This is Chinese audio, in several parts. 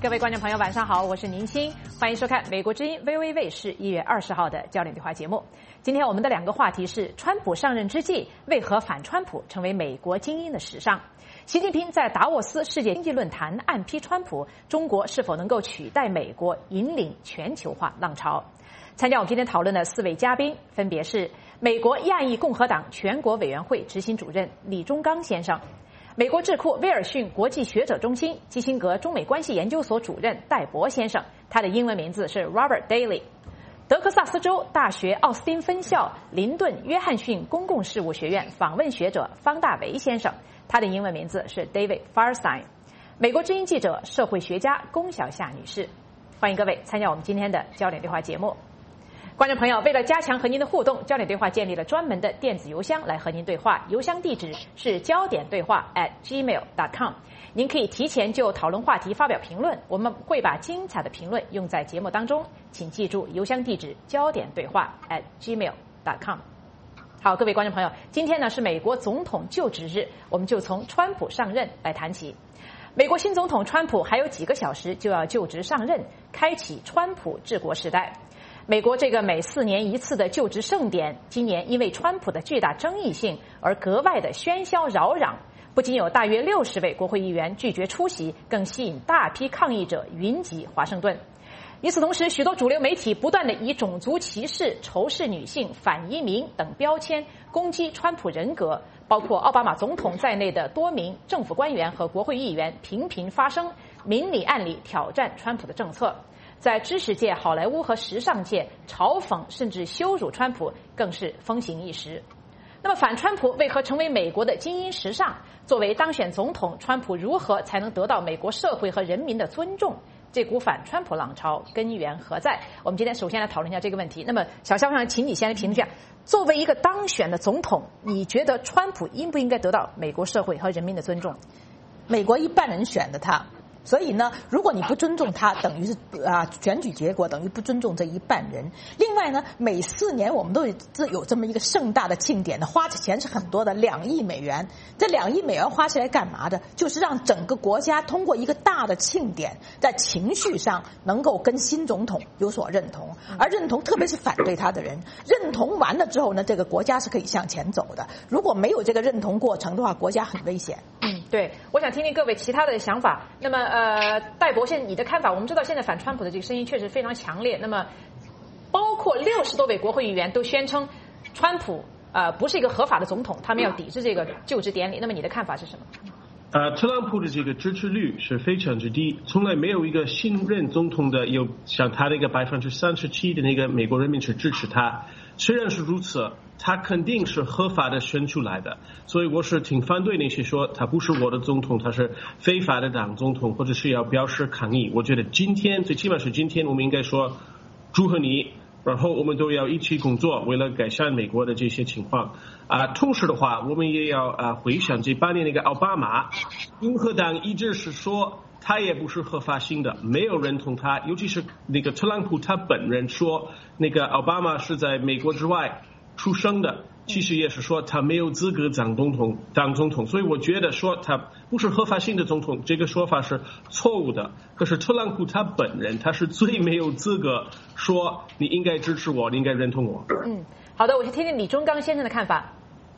各位观众朋友，晚上好，我是宁鑫，欢迎收看美国之音 VOA 卫视1月20号的焦点对话节目。今天我们的两个话题是：川普上任之际，为何反川普成为美国精英的时尚？习近平在达沃斯世界经济论坛暗批川普，中国是否能够取代美国引领全球化浪潮？参加我们今天讨论的4位嘉宾分别是美国亚裔共和党全国委员会执行主任李忠刚先生，美国智库威尔逊国际学者中心基辛格中美关系研究所主任戴博先生，他的英文名字是 Robert Daly， 德克萨斯州大学奥斯汀分校林顿约翰逊公共事务学院访问学者方大为先生，他的英文名字是 David Firestein， 美国之音记者社会学家龚小夏女士。欢迎各位参加我们今天的焦点对话节目。观众朋友，为了加强和您的互动，焦点对话建立了专门的电子邮箱来和您对话，邮箱地址是焦点对话@gmail.com。您可以提前就讨论话题发表评论，我们会把精彩的评论用在节目当中。请记住邮箱地址焦点对话@gmail.com。好，各位观众朋友，今天呢是美国总统就职日，我们就从川普上任来谈起。美国新总统川普还有几个小时就要就职上任，开启川普治国时代。美国这个每4年一次的就职盛典，今年因为川普的巨大争议性而格外的喧嚣扰攘，不仅有大约60位国会议员拒绝出席，更吸引大批抗议者云集华盛顿。与此同时，许多主流媒体不断的以种族歧视、仇视女性、反移民等标签攻击川普人格，包括奥巴马总统在内的多名政府官员和国会议员频频发声，明里暗里挑战川普的政策。在知识界、好莱坞和时尚界，嘲讽甚至羞辱川普更是风行一时。那么反川普为何成为美国的精英时尚？作为当选总统，川普如何才能得到美国社会和人民的尊重？这股反川普浪潮根源何在？我们今天首先来讨论一下这个问题。那么小肖想请你先来评论一下，作为一个当选的总统，你觉得川普应不应该得到美国社会和人民的尊重？ 美国一半人选的他，所以呢，如果你不尊重他，等于是选举结果等于不尊重这一半人。另外呢，每4年我们都有这么一个盛大的庆典的，花的钱是很多的，2亿美元。这2亿美元花起来干嘛的？就是让整个国家通过一个大的庆典，在情绪上能够跟新总统有所认同，而认同特别是反对他的人，认同完了之后呢，这个国家是可以向前走的。如果没有这个认同过程的话，国家很危险。 对，我想听听各位其他的想法。那么戴博士，你的看法？我们知道现在反川普的这个声音确实非常强烈。那么，包括60多位国会议员都宣称，川普不是一个合法的总统，他们要抵制这个就职典礼。那么你的看法是什么？ 特朗普的这个支持率是非常之低，从来没有一个新任总统的有像他那个37%的那个美国人民是支持他。虽然是如此，他肯定是合法的选出来的，所以我是挺反对那些说他不是我的总统，他是非法的当总统，或者是要表示抗议。我觉得今天，最起码是今天，我们应该说祝贺你，然后我们都要一起工作，为了改善美国的这些情况。同时的话，我们也要回想这8年那个奥巴马，共和党一直是说他也不是合法性的，没有认同他，尤其是那个特朗普他本人说那个奥巴马是在美国之外出生的，其实也是说他没有资格当总统，所以我觉得说他不是合法性的总统，这个说法是错误的。可是特朗普他本人，他是最没有资格说你应该支持我，你应该认同我。 好的，我先听听李忠刚先生的看法。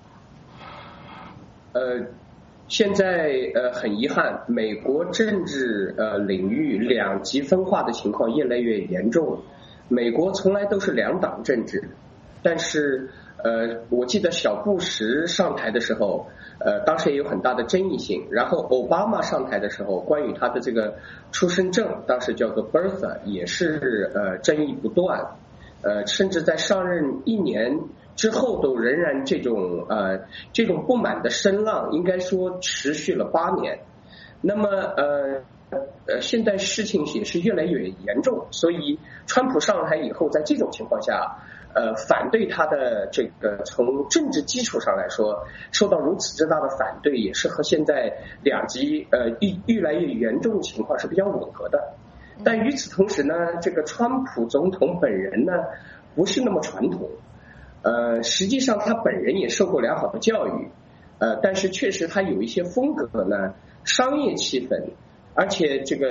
现在很遗憾，美国政治领域两极分化的情况越来越严重。美国从来都是2党政治，但是我记得小布什上台的时候，当时也有很大的争议性。然后奥巴马上台的时候，关于他的这个出生证，当时叫做 BIRTH， 也是争议不断。甚至在上任1年之后，都仍然这种不满的声浪，应该说持续了8年。那么现在事情也是越来越严重，所以川普上台以后，在这种情况下，反对他的这个从政治基础上来说，受到如此之大的反对，也是和现在两极越来越严重的情况是比较吻合的。但与此同时呢，这个川普总统本人呢，不是那么传统。实际上他本人也受过良好的教育，但是确实他有一些风格呢，商业气氛，而且这个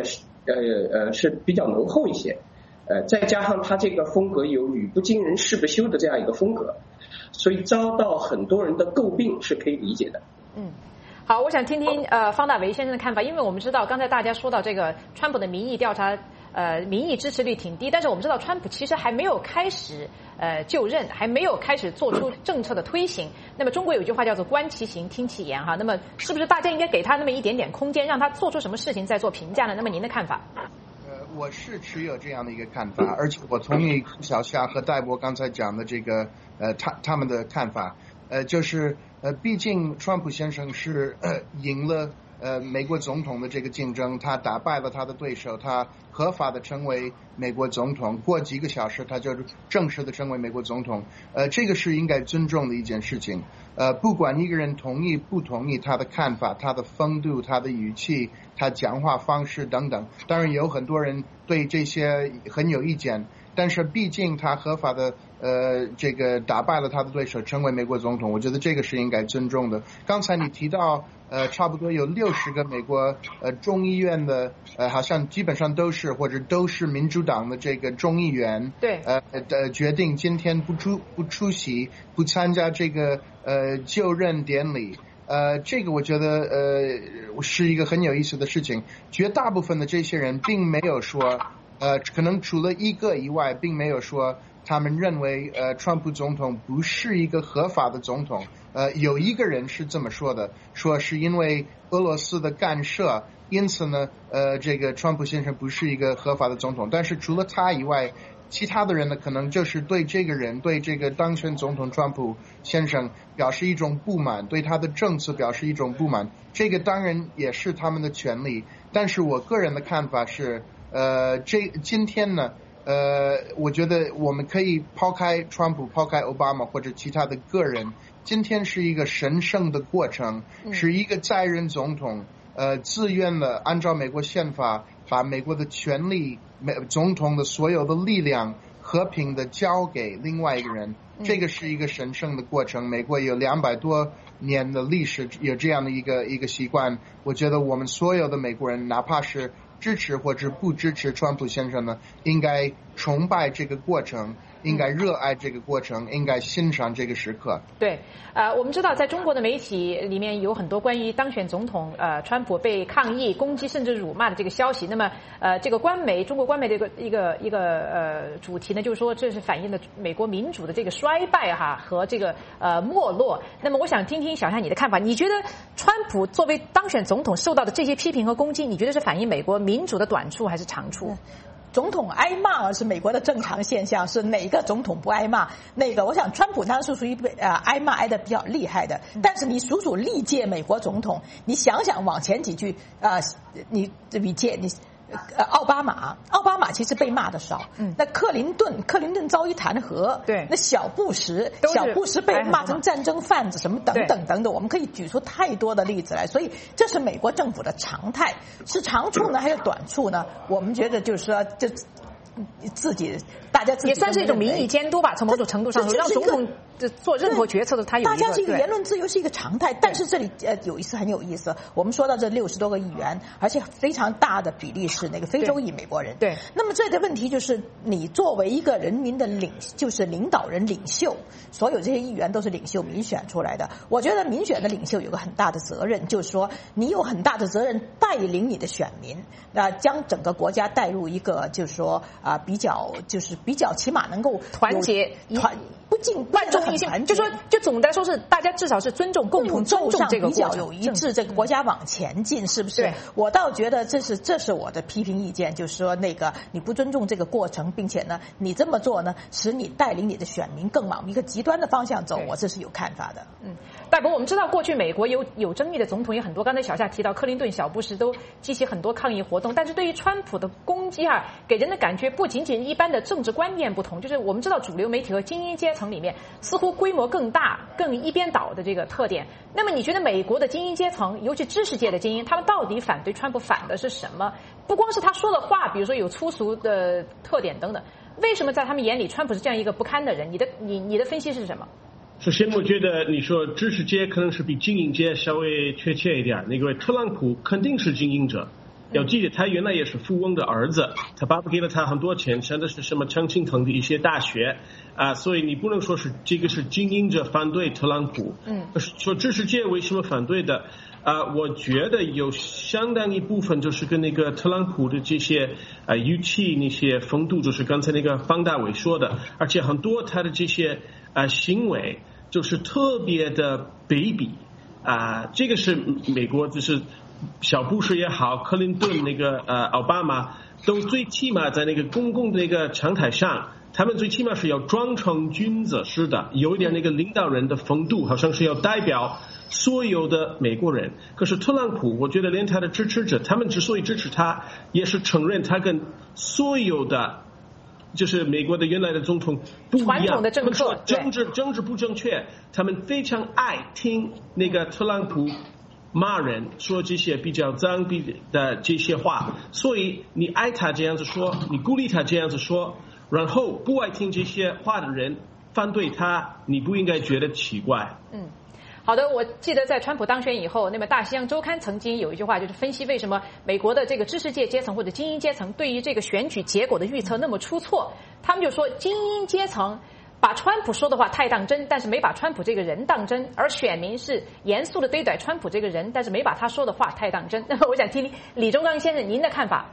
是比较浓厚一些，再加上他这个风格有语不惊人誓不休的这样一个风格，所以遭到很多人的诟病是可以理解的。 好，我想听听方大为先生的看法，因为我们知道刚才大家说到这个川普的民意调查，民意支持率挺低，但是我们知道川普其实还没有开始就任，还没有开始做出政策的推行。那么中国有句话叫做观其行听其言哈，那么是不是大家应该给他那么一点点空间，让他做出什么事情再做评价呢？那么您的看法？ 我是持有这样的一个看法，而且我同意小夏和戴博刚才讲的这个他们的看法，就是毕竟川普先生是赢了美国总统的这个竞争，他打败了他的对手，他合法的成为美国总统，过几个小时他就正式的成为美国总统，这个是应该尊重的一件事情。不管一个人同意不同意他的看法，他的风度，他的语气，他讲话方式等等，当然有很多人对这些很有意见，但是毕竟他合法的这个打败了他的对手，成为美国总统，我觉得这个是应该尊重的。刚才你提到差不多有60个美国众议院的好像基本上都是民主党的这个众议员， 对， 决定今天不出席，不参加这个就任典礼。这个我觉得是一个很有意思的事情。绝大部分的这些人并没有说可能除了一个以外，并没有说他们认为川普总统不是一个合法的总统。有一个人是这么说的，说是因为俄罗斯的干涉，因此呢这个川普先生不是一个合法的总统。但是除了他以外，其他的人呢可能就是对这个人，对这个当选总统川普先生表示一种不满，对他的政策表示一种不满，这个当然也是他们的权利。但是我个人的看法是今天呢我觉得我们可以抛开川普，抛开奥巴马或者其他的个人，今天是一个神圣的过程，是一个在任总统自愿的按照美国宪法把美国的权利，总统的所有的力量和平的交给另外一个人，这个是一个神圣的过程。美国有200多年的历史，有这样的一个习惯。我觉得我们所有的美国人，哪怕是支持或者不支持川普先生呢，应该崇拜这个过程，应该热爱这个过程，应该欣赏这个时刻。 对，我们知道在中国的媒体里面有很多关于当选总统川普被抗议、攻击甚至辱骂的这个消息。那么这个中国官媒的一个主题呢，就是说这是反映了美国民主的这个衰败和这个没落。那么我想听听小夏你的看法，你觉得川普作为当选总统受到的这些批评和攻击，你觉得是反映美国民主的短处还是长处？ 总统挨骂是美国的正常现象，是哪个总统不挨骂？我想川普他是属于挨骂挨得比较厉害的，但是你数数历届美国总统，你想想往前几句你奥巴马其实被骂的少，那克林顿遭遇弹劾， 对， 那小布什被骂成战争贩子什么等等等等，我们可以举出太多的例子来，所以这是美国政府的常态，是长处呢还是短处呢？我们觉得就是说大家自己也算是一种民意监督吧，从某种程度上让总统做任何决策的他有一个， 大家这个言论自由是一个常态。但是这里有一次很有意思，我们说到这60多个议员，而且非常大的比例是那个非洲裔美国人。 对， 那么这个问题就是你作为一个人民的就是领导人领袖，所有这些议员都是领袖民选出来的。我觉得民选的领袖有个很大的责任，就是说你有很大的责任带领你的选民，将整个国家带入一个就是说比较起码能够团结不尽万众一心，就总的来说是大家至少是尊重共同尊重这个比较有一致，这个国家往前进，是不是？ 对， 我倒觉得这是我的批评意见，就是说你不尊重这个过程，并且呢你这么做呢使你带领你的选民更往一个极端的方向走，我这是有看法的。 戴博，我们知道过去美国有争议的总统也很多，刚才小夏提到克林顿、小布什都激起很多抗议活动，但是对于川普的攻击给人的感觉不仅仅一般的政治观念不同，就是我们知道主流媒体和精英阶层里面似乎规模更大、更一边倒的这个特点。那么你觉得美国的精英阶层，尤其知识界的精英，他们到底反对川普反的是什么？不光是他说的话，比如说有粗俗的特点等等，为什么在他们眼里川普是这样一个不堪的人？你的分析是什么？ 首先，我觉得你说知识界可能是比精英界稍微确切一点。那个特朗普肯定是精英者， 要记得他原来也是富翁的儿子，他爸爸给了他很多钱，上的是什么常青藤的一些大学所以你不能说是这个是精英者反对特朗普。可是说知识界为什么反对的？我觉得有相当一部分就是跟那个特朗普的这些语气那些风度，就是刚才那个方大伟说的，而且很多他的这些行为就是特别的卑鄙这个是美国就是小布什也好，克林顿那个奥巴马都最起码在那个公共的那个长台上，他们最起码是要装成君子似的，有一点那个领导人的风度，好像是要代表所有的美国人。可是特朗普，我觉得连他的支持者，他们之所以支持他，也是承认他跟所有的就是美国的原来的总统不一样， 传统的政策， 政治不正确，他们非常爱听那个特朗普骂人，说这些比较脏的这些话，所以你爱他这样子说，你鼓励他这样子说，然后不爱听这些话的人反对他，你不应该觉得奇怪。 好的，我记得在川普当选以后，那么《大西洋周刊》曾经有一句话，就是分析为什么美国的这个知识界阶层或者精英阶层对于这个选举结果的预测那么出错。他们就说，精英阶层把川普说的话太当真，但是没把川普这个人当真，而选民是严肃的对待川普这个人，但是没把他说的话太当真。那么我想听李忠刚先生您的看法。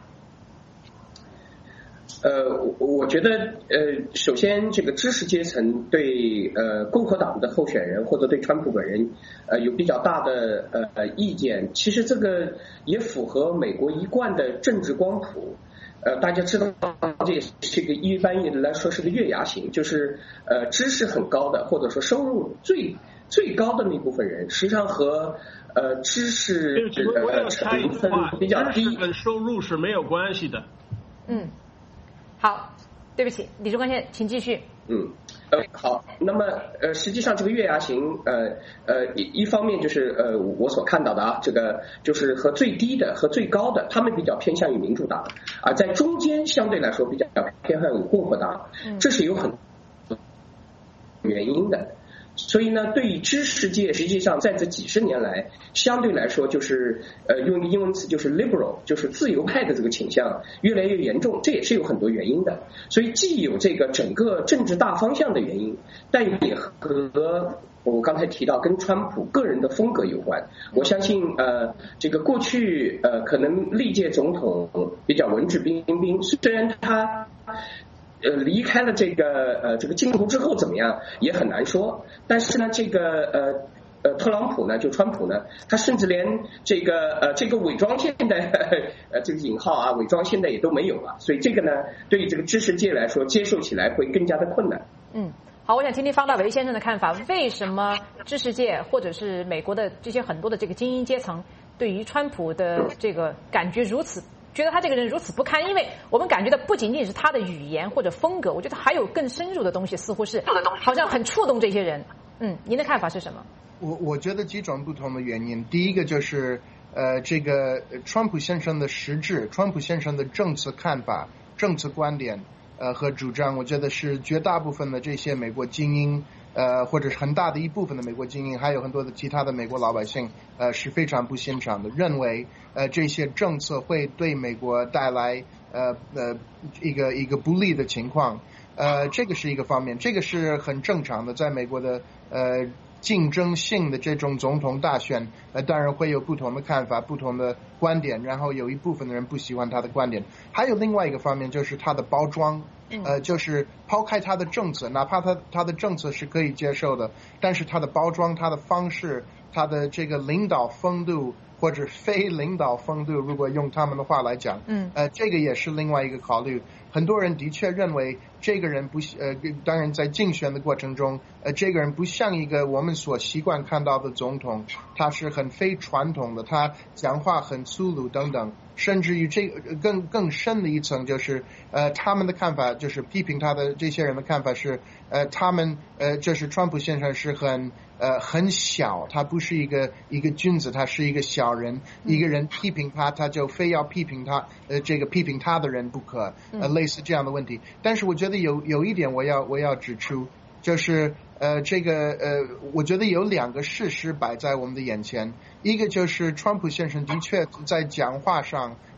我觉得首先这个知识阶层对共和党的候选人或者对川普本人有比较大的意见，其实这个也符合美国一贯的政治光谱。大家知道这也是一个一般来说是个月牙型，就是知识很高的或者说收入最高的那部分人，实际上和知识成分比较低， 跟收入是没有关系的。 好，对不起，李忠刚先生，请继续。 好，那么实际上这个月牙型一方面就是我所看到的这个就是和最低的和最高的，他们比较偏向于民主党，而在中间相对来说比较偏向于共和党，这是有很多原因的。所以呢，对于知识界，实际上在这几十年来，相对来说就是用一个英文词就是 liberal， 就是自由派的这个倾向越来越严重，这也是有很多原因的。所以既有这个整个政治大方向的原因，但也和我刚才提到跟川普个人的风格有关。我相信这个过去可能历届总统比较文质彬彬，虽然他离开了这个镜头之后怎么样也很难说，但是呢，这个特朗普呢，就川普呢，他甚至连这个伪装线的这个引号伪装现在也都没有了，所以这个呢，对于这个知识界来说，接受起来会更加的困难。 好，我想听听方大为先生的看法，为什么知识界或者是美国的这些很多的这个精英阶层对于川普的这个感觉觉得他这个人如此不堪？因为我们感觉到不仅仅是他的语言或者风格，我觉得还有更深入的东西，似乎是好像很触动这些人。您的看法是什么？ 我觉得几种不同的原因。第一个就是这个川普先生的实质，川普先生的政策看法、政策观点和主张，我觉得是绝大部分的这些美国精英或者是很大的一部分的美国精英，还有很多的其他的美国老百姓是非常不欣赏的，认为这些政策会对美国带来一个不利的情况。这个是一个方面，这个是很正常的，在美国的竞争性的这种总统大选，当然会有不同的看法、不同的观点，然后有一部分的人不喜欢他的观点。还有另外一个方面就是他的包装，就是抛开他的政策，哪怕他的政策是可以接受的，但是他的包装、他的方式、他的这个领导风度或者非领导风度，如果用他们的话来讲，这个也是另外一个考虑。很多人的确认为这个人当然在竞选的过程中，这个人不像一个我们所习惯看到的总统，他是很非传统的，他讲话很粗鲁等等，甚至于这更深的一层就是他们的看法，就是批评他的这些人的看法是他们就是川普先生是很小，他不是一个君子，他是一个小人，一个人批评他，他就非要批评他这个批评他的人不可，类似这样的问题。但是我觉得有一点我要指出，就是我觉得有两个事实摆在我们的眼前，一个就是川普先生的确在讲话上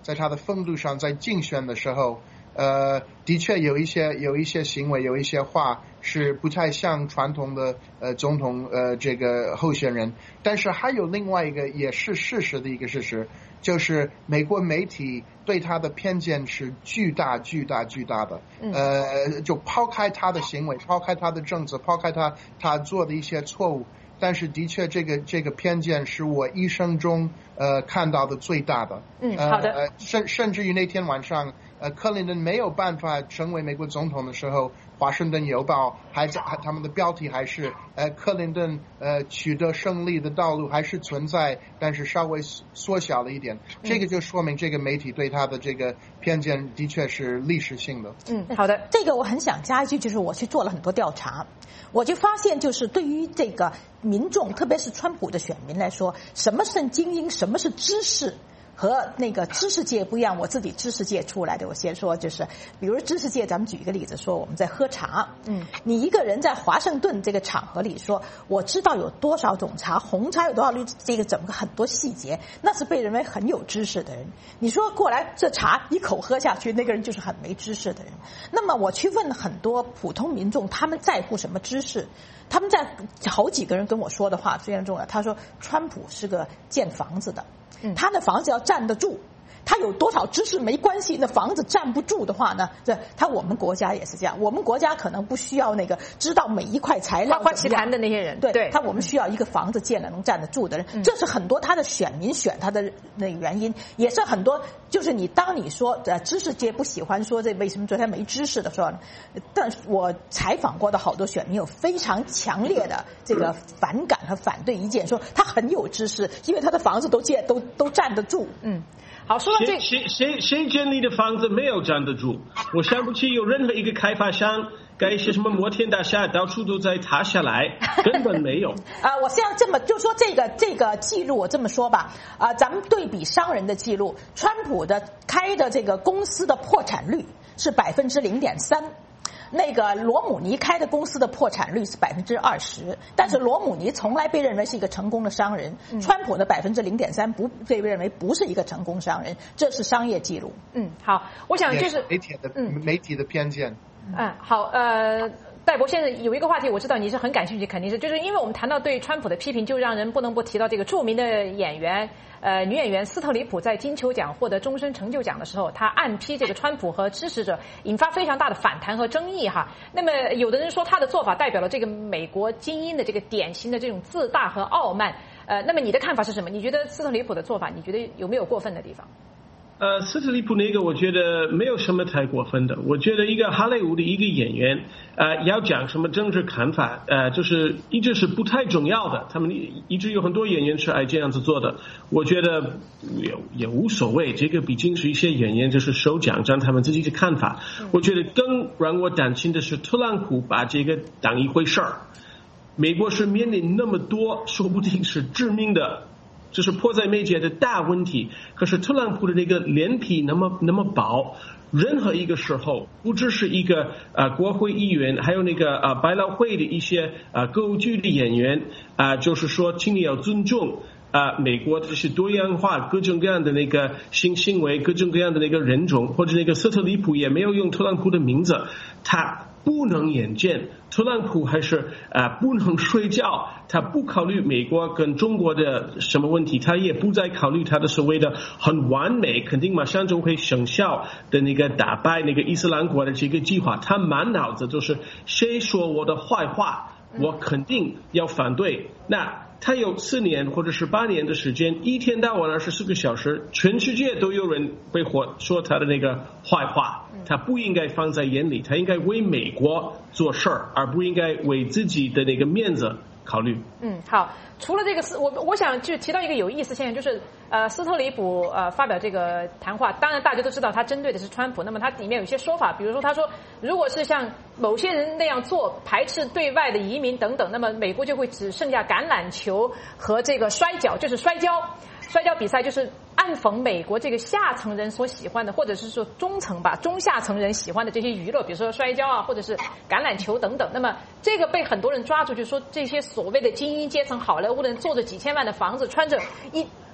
在他的风度上，在竞选的时候，的确有一些行为，有一些话是不太像传统的总统这个候选人。但是还有另外一个也是事实的一个事实，就是美国媒体对他的偏见是巨大的。就抛开他的行为，抛开他的政策，抛开他做的一些错误。但是的确，这个偏见是我一生中看到的最大的。 好的。 甚至于那天晚上，克林顿没有办法成为美国总统的时候，华盛顿邮报他们的标题还是克林顿取得胜利的道路还是存在，但是稍微缩小了一点。这个就说明这个媒体对他的这个偏见的确是历史性的。 好的，这个我很想加一句，就是我去做了很多调查，我就发现就是对于这个民众，特别是川普的选民来说，什么是精英，什么是知识，和那个知识界不一样。我自己知识界出来的，我先说就是，比如知识界，咱们举一个例子说，我们在喝茶，你一个人在华盛顿这个场合里说，我知道有多少种茶，红茶有多少绿，这个整个很多细节，那是被认为很有知识的人。你说过来这茶一口喝下去，那个人就是很没知识的人。那么我去问很多普通民众，他们在乎什么知识？他们在好几个人跟我说的话非常重要。他说，川普是个建房子的。他的房子要站得住，他有多少知识没关系，那房子站不住的话呢，我们国家也是这样，我们国家可能不需要那个知道每一块材料花旗谈的那些人，对， 我们需要一个房子建了能站得住的人，这是很多他的选民选他的那个原因，也是很多就是当你说知识界不喜欢说这为什么觉得他没知识的时候，但我采访过的好多选民有非常强烈的这个反感和反对意见，说他很有知识，因为他的房子都站得住。 好，说到这谁建立的房子没有站得住？我想不起有任何一个开发商盖一些什么摩天大厦，到处都在塌下来，根本没有。 我现在这么就说这个记录，我这么说吧，咱们对比商人的记录，川普的开的这个公司的破产率是0.3%。那个罗姆尼开的公司的破产率是20%，但是罗姆尼从来被认为是一个成功的商人，川普的0.3%不被认为不是一个成功商人，这是商业记录。 好，我想就是媒体的偏见。 好，戴博先生有一个话题，我知道你是很感兴趣，肯定是就是因为我们谈到对川普的批评，就让人不能不提到这个著名的演员。女演员斯特里普在金球奖获得终身成就奖的时候，她暗批这个川普和支持者，引发非常大的反弹和争议哈。那么有的人说她的做法代表了这个美国精英的这个典型的这种自大和傲慢。那么你的看法是什么？你觉得斯特里普的做法，你觉得有没有过分的地方？ 斯特里普那个我觉得没有什么太过分的。我觉得一个好莱坞的一个演员，要讲什么政治看法，就是一直是不太重要的。他们一直有很多演员是爱这样子做的。我觉得也无所谓，这个毕竟是一些演员就是受奖，让他们自己的看法。我觉得更让我担心的是特朗普把这个当一回事儿。美国是面临那么多，说不定是致命的。这是迫在眉睫的大问题，可是特朗普的那个脸皮那么薄，任何一个时候，不只是一个国会议员，还有那个百老汇的一些歌舞剧的演员就是说，请你要尊重美国这些多样化、各种各样的那个性行为、各种各样的那个人种，或者那个斯特里普也没有用特朗普的名字，他不能眼见，特朗普还是不能睡觉，他不考虑美国跟中国的什么问题，他也不再考虑他的所谓的很完美，肯定马上就会生效的那个打败那个伊斯兰国的这个计划，他满脑子就是谁说我的坏话，我肯定要反对。那他有4年或者是8年的时间，一天到晚24个小时，全世界都有人会说他的那个坏话，他不应该放在眼里，他应该为美国做事儿，而不应该为自己的那个面子考虑。 好，除了这个我想就提到一个有意思现象，就是斯特里普发表这个谈话，当然大家都知道他针对的是川普，那么他里面有一些说法，比如说他说如果是像某些人那样做，排斥对外的移民等等，那么美国就会只剩下橄榄球和这个摔跤，就是摔跤比赛，就是暗讽美国这个下层人所喜欢的，或者是说中下层人喜欢的这些娱乐，比如说摔跤或者是橄榄球等等。那么这个被很多人抓住，就说这些所谓的精英阶层好莱坞的人，坐着几千万的房子，穿着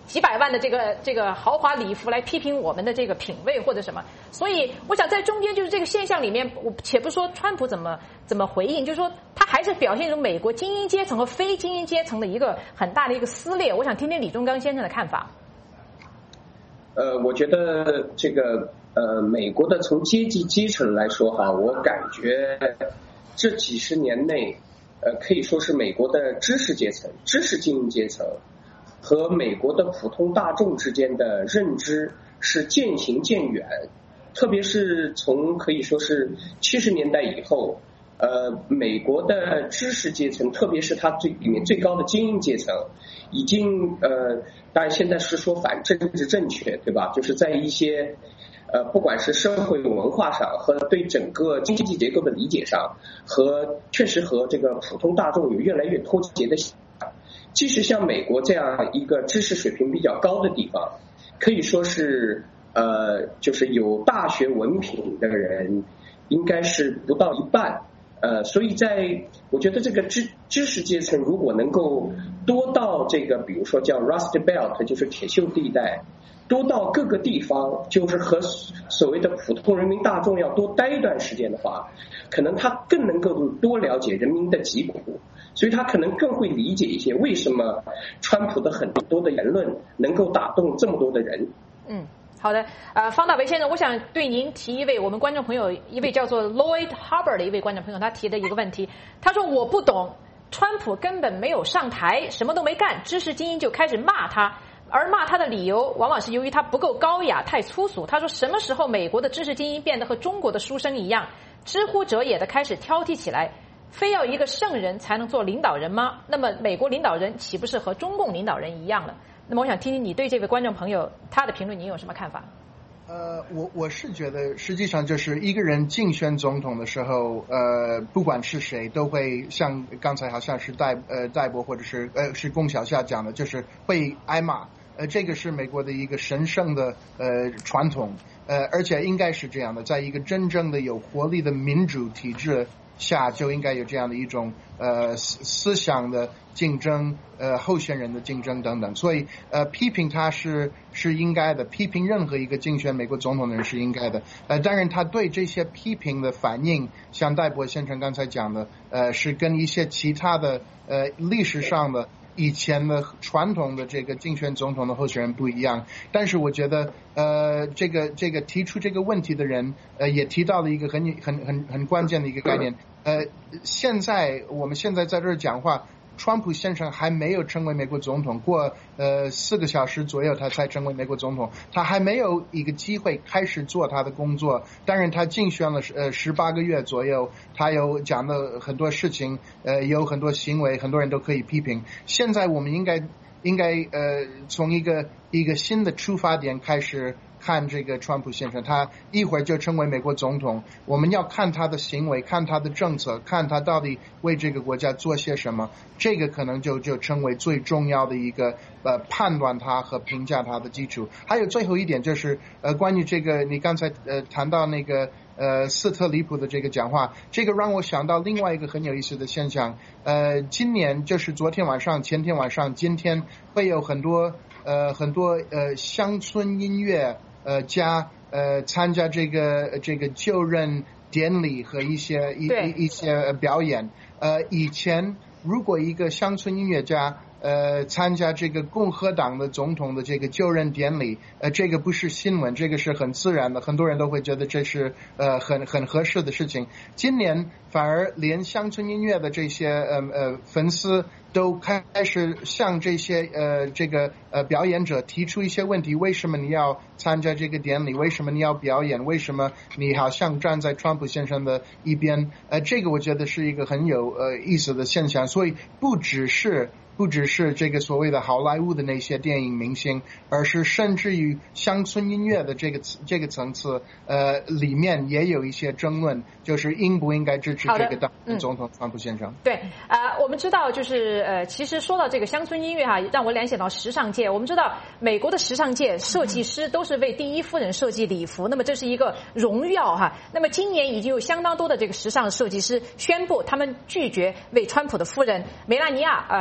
几百万的这个豪华礼服来批评我们的这个品味或者什么。所以我想在中间就是这个现象里面，我且不说川普怎么回应，就是说他还是表现出美国精英阶层和非精英阶层的一个很大的一个撕裂。我想听听李忠刚先生的看法。 我觉得这个美国的从阶级基层来说哈，我感觉这几十年内可以说是美国的知识阶层、知识精英阶层和美国的普通大众之间的认知是渐行渐远，特别是从可以说是70年代以后，美国的知识阶层，特别是它里面最高的精英阶层，已经当然现在是说反政治正确，对吧？就是在一些不管是社会文化上和对整个经济结构的理解上，确实和这个普通大众有越来越脱节的现象。即使像美国这样一个知识水平比较高的地方，可以说是就是有大学文凭的人应该是不到一半。所以我觉得这个知识阶层如果能够多到这个，比如说叫 Rust Belt， 就是铁锈地带，多到各个地方，就是和所谓的普通人民大众要多待一段时间的话，可能他更能够多了解人民的疾苦，所以他可能更会理解一些为什么川普的很多的言论能够打动这么多的人。 好的，方大为先生，我想对您提一位我们观众朋友，一位叫做 Lloyd Harbour 的一位观众朋友，他提的一个问题，他说我不懂，川普根本没有上台，什么都没干，知识精英就开始骂他，而骂他的理由往往是由于他不够高雅，太粗俗。他说什么时候美国的知识精英变得和中国的书生一样，知乎者也的开始挑剔起来，非要一个圣人才能做领导人吗？那么美国领导人岂不是和中共领导人一样了？那么我想听听你对这位观众朋友他的评论，你有什么看法？ 我是觉得实际上就是一个人竞选总统的时候，不管是谁都会像刚才好像是戴博或者是龚小夏讲的，就是会挨骂。这个是美国的一个神圣的传统，而且应该是这样的，在一个真正的有活力的民主体制下，就应该有这样的一种思想的竞争，候选人的竞争等等。所以批评他是应该的，批评任何一个竞选美国总统的人是应该的。当然他对这些批评的反应，像戴博先生刚才讲的，是跟一些其他的历史上的以前的传统的这个竞选总统的候选人不一样。但是我觉得这个提出这个问题的人也提到了一个很关键的一个概念。我们现在在这儿讲话，川普先生还没有成为美国总统，过4个小时左右他才成为美国总统，他还没有一个机会开始做他的工作。当然他竞选了18个月左右，他有讲的很多事情，有很多行为，很多人都可以批评。现在我们应该从一个新的出发点开始看这个川普先生，他一会儿就成为美国总统，我们要看他的行为，看他的政策，看他到底为这个国家做些什么，这个可能就成为最重要的一个判断他和评价他的基础。还有最后一点就是关于这个你刚才谈到那个斯特里普的这个讲话，这个让我想到另外一个很有意思的现象。今年就是昨天晚上、前天晚上、今天会有很多乡村音乐家参加这个就任典礼和一些表演。以前如果一个乡村音乐家参加这个共和党的总统的这个就任典礼，这个不是新闻，这个是很自然的，很多人都会觉得这是很合适的事情。今年反而连乡村音乐的这些粉丝都开始向这些表演者提出一些问题：为什么你要参加这个典礼？为什么你要表演？为什么你好像站在川普先生的一边？这个我觉得是一个很有意思的现象。所以不只是这个所谓的好莱坞的那些电影明星，而是甚至于乡村音乐的这个层次，里面也有一些争论，就是应不应该支持这个当总统川普先生。 对，我们知道就是其实说到这个乡村音乐哈，让我联想到时尚界。我们知道美国的时尚界设计师都是为第一夫人设计礼服，那么这是一个荣耀哈。那么今年已经有相当多的这个时尚设计师宣布，他们拒绝为川普的夫人梅拉尼亚设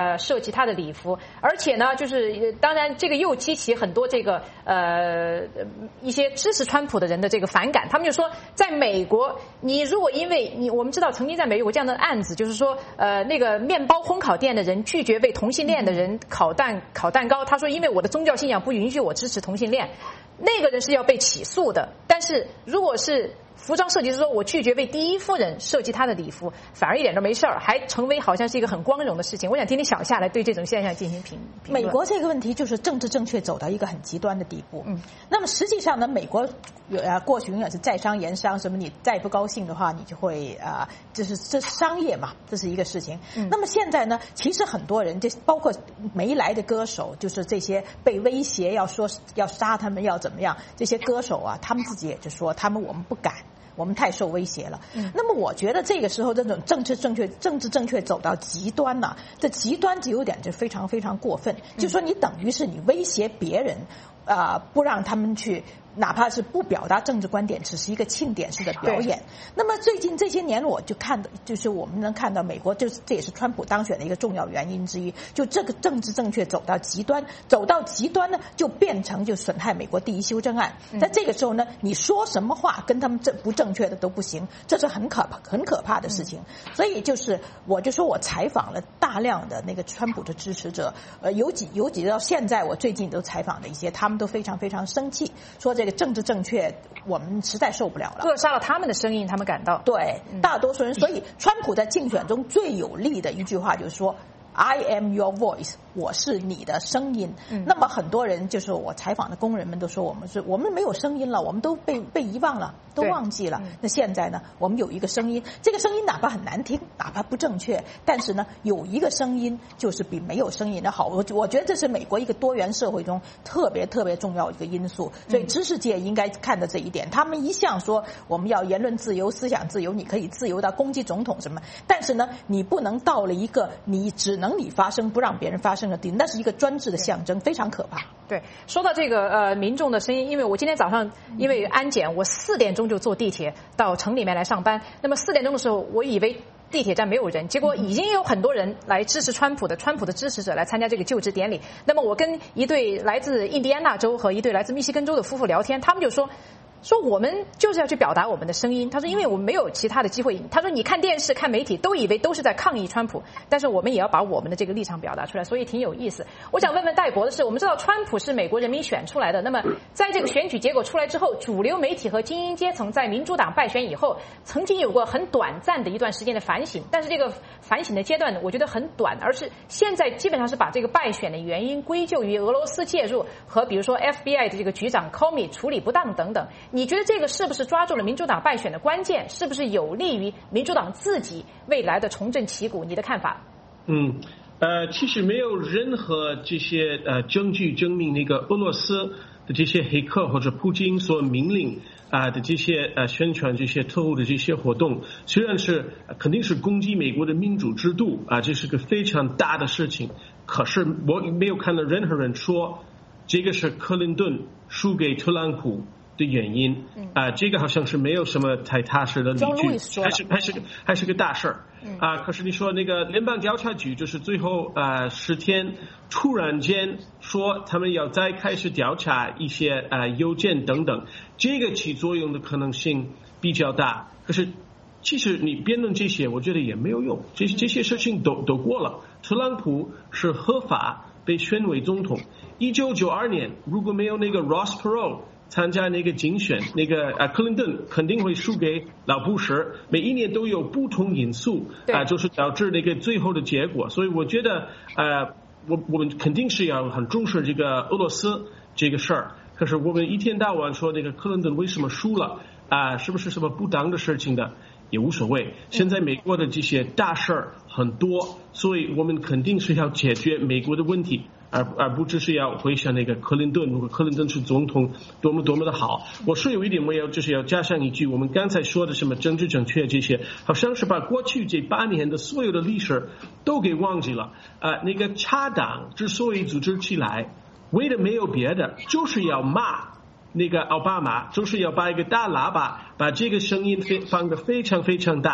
计他的礼服，而且呢，就是当然这个又激起很多这个一些支持川普的人的这个反感。他们就说，在美国，你如果因为我们知道曾经在美国有过这样的案子，就是说那个面包烘烤店的人拒绝为同性恋的人烤蛋糕，他说因为我的宗教信仰不允许我支持同性恋，那个人是要被起诉的。但是如果是服装设计师说我拒绝为第一夫人设计她的礼服，反而一点都没事儿，还成为好像是一个很光荣的事情。我想听听小夏来对这种现象进行评论。 美国这个问题就是政治正确走到一个很极端的地步。那么实际上呢，美国过去永远是在商言商，什么你再不高兴的话，你就会这是商业嘛，这是一个事情。那么现在呢，其实很多人，这包括没来的歌手，就是这些被威胁要说要杀他们要怎么样，这些歌手啊，他们自己也就说我们不敢。我们太受威胁了。那么我觉得这个时候这种政治正确走到极端了，这极端就有点就非常非常过分。就说你等于是你威胁别人，不让他们去。哪怕是不表达政治观点，只是一个庆典式的表演。那么最近这些年，我就看到，就是我们能看到美国，这也是川普当选的一个重要原因之一。就这个政治正确走到极端呢，就变成就损害美国第一修正案。在这个时候呢，你说什么话跟他们不正确的都不行，这是很可怕的事情。所以我就说我采访了大量的那个川普的支持者，有几到现在我最近都采访的一些，他们都非常非常生气，说这个政治正确我们实在受不了了， 扼杀了他们的声音，他们感到对大多数人。所以川普在竞选中最有力的一句话就是说 I am your voice， 我是你的声音。那么很多人就是我采访的工人们都说我们没有声音了，我们都被遗忘了，都忘记了。那现在呢，我们有一个声音，这个声音哪怕很难听，哪怕不正确，但是呢，有一个声音就是比没有声音的好。我觉得这是美国一个多元社会中特别特别重要一个因素。所以知识界应该看到这一点。他们一向说我们要言论自由、思想自由，你可以自由到攻击总统什么，但是呢，你不能到了一个你只能你发声不让别人发声的地步，那是一个专制的象征，非常可怕。 对，说到这个民众的声音，因为我今天早上因为安检，我4点钟就坐地铁到城里面来上班。那么4点钟的时候，我以为地铁站没有人，结果已经有很多人来支持川普的支持者来参加这个就职典礼。那么我跟一对来自印第安纳州和一对来自密西根州的夫妇聊天，他们就说我们就是要去表达我们的声音。他说因为我们没有其他的机会。他说你看电视看媒体都以为都是在抗议川普，但是我们也要把我们的这个立场表达出来，所以挺有意思。我想问问戴博的是，我们知道川普是美国人民选出来的，那么在这个选举结果出来之后，主流媒体和精英阶层在民主党败选以后曾经有过很短暂的一段时间的反省，但是这个反省的阶段我觉得很短，而是现在基本上是把这个败选的原因归咎于俄罗斯介入和比如说 FBI 的这个局长 Comey 处理不当等等。你觉得这个是不是抓住了民主党败选的关键？是不是有利于民主党自己未来的重振旗鼓？你的看法？ 其实没有任何这些证据证明那个俄罗斯的这些黑客或者普京所命令的这些宣传这些特务的这些活动，虽然是肯定是攻击美国的民主制度这是个非常大的事情，可是我没有看到任何人说这个是克林顿输给特朗普的原因这个好像是没有什么太踏实的理据，还是个大事可是你说那个联邦调查局就是最后10天突然间说他们要再开始调查一些邮件等等，这个起作用的可能性比较大。可是其实你辩论这些，我觉得也没有用，这些事情都过了。特朗普是合法被选为总统。1992年如果没有那个 Ross Perot参加那个竞选，那个克林顿肯定会输给老布什。每一年都有不同因素就是导致那个最后的结果。所以我觉得我们肯定是要很重视这个俄罗斯这个事儿。可是我们一天到晚说那个克林顿为什么输了是不是什么不当的事情的也无所谓。现在美国的这些大事儿很多，所以我们肯定是要解决美国的问题，而不只是要回想那个克林顿，如果克林顿是总统多么的好。我是有一点就是要加上一句，我们刚才说的什么政治正确这些，好像是把过去这8年的所有的历史都给忘记了。那个茶党之所以组织起来，为的没有别的，就是要骂那个奥巴马，就是要把一个大喇叭把这个声音放得非常非常大，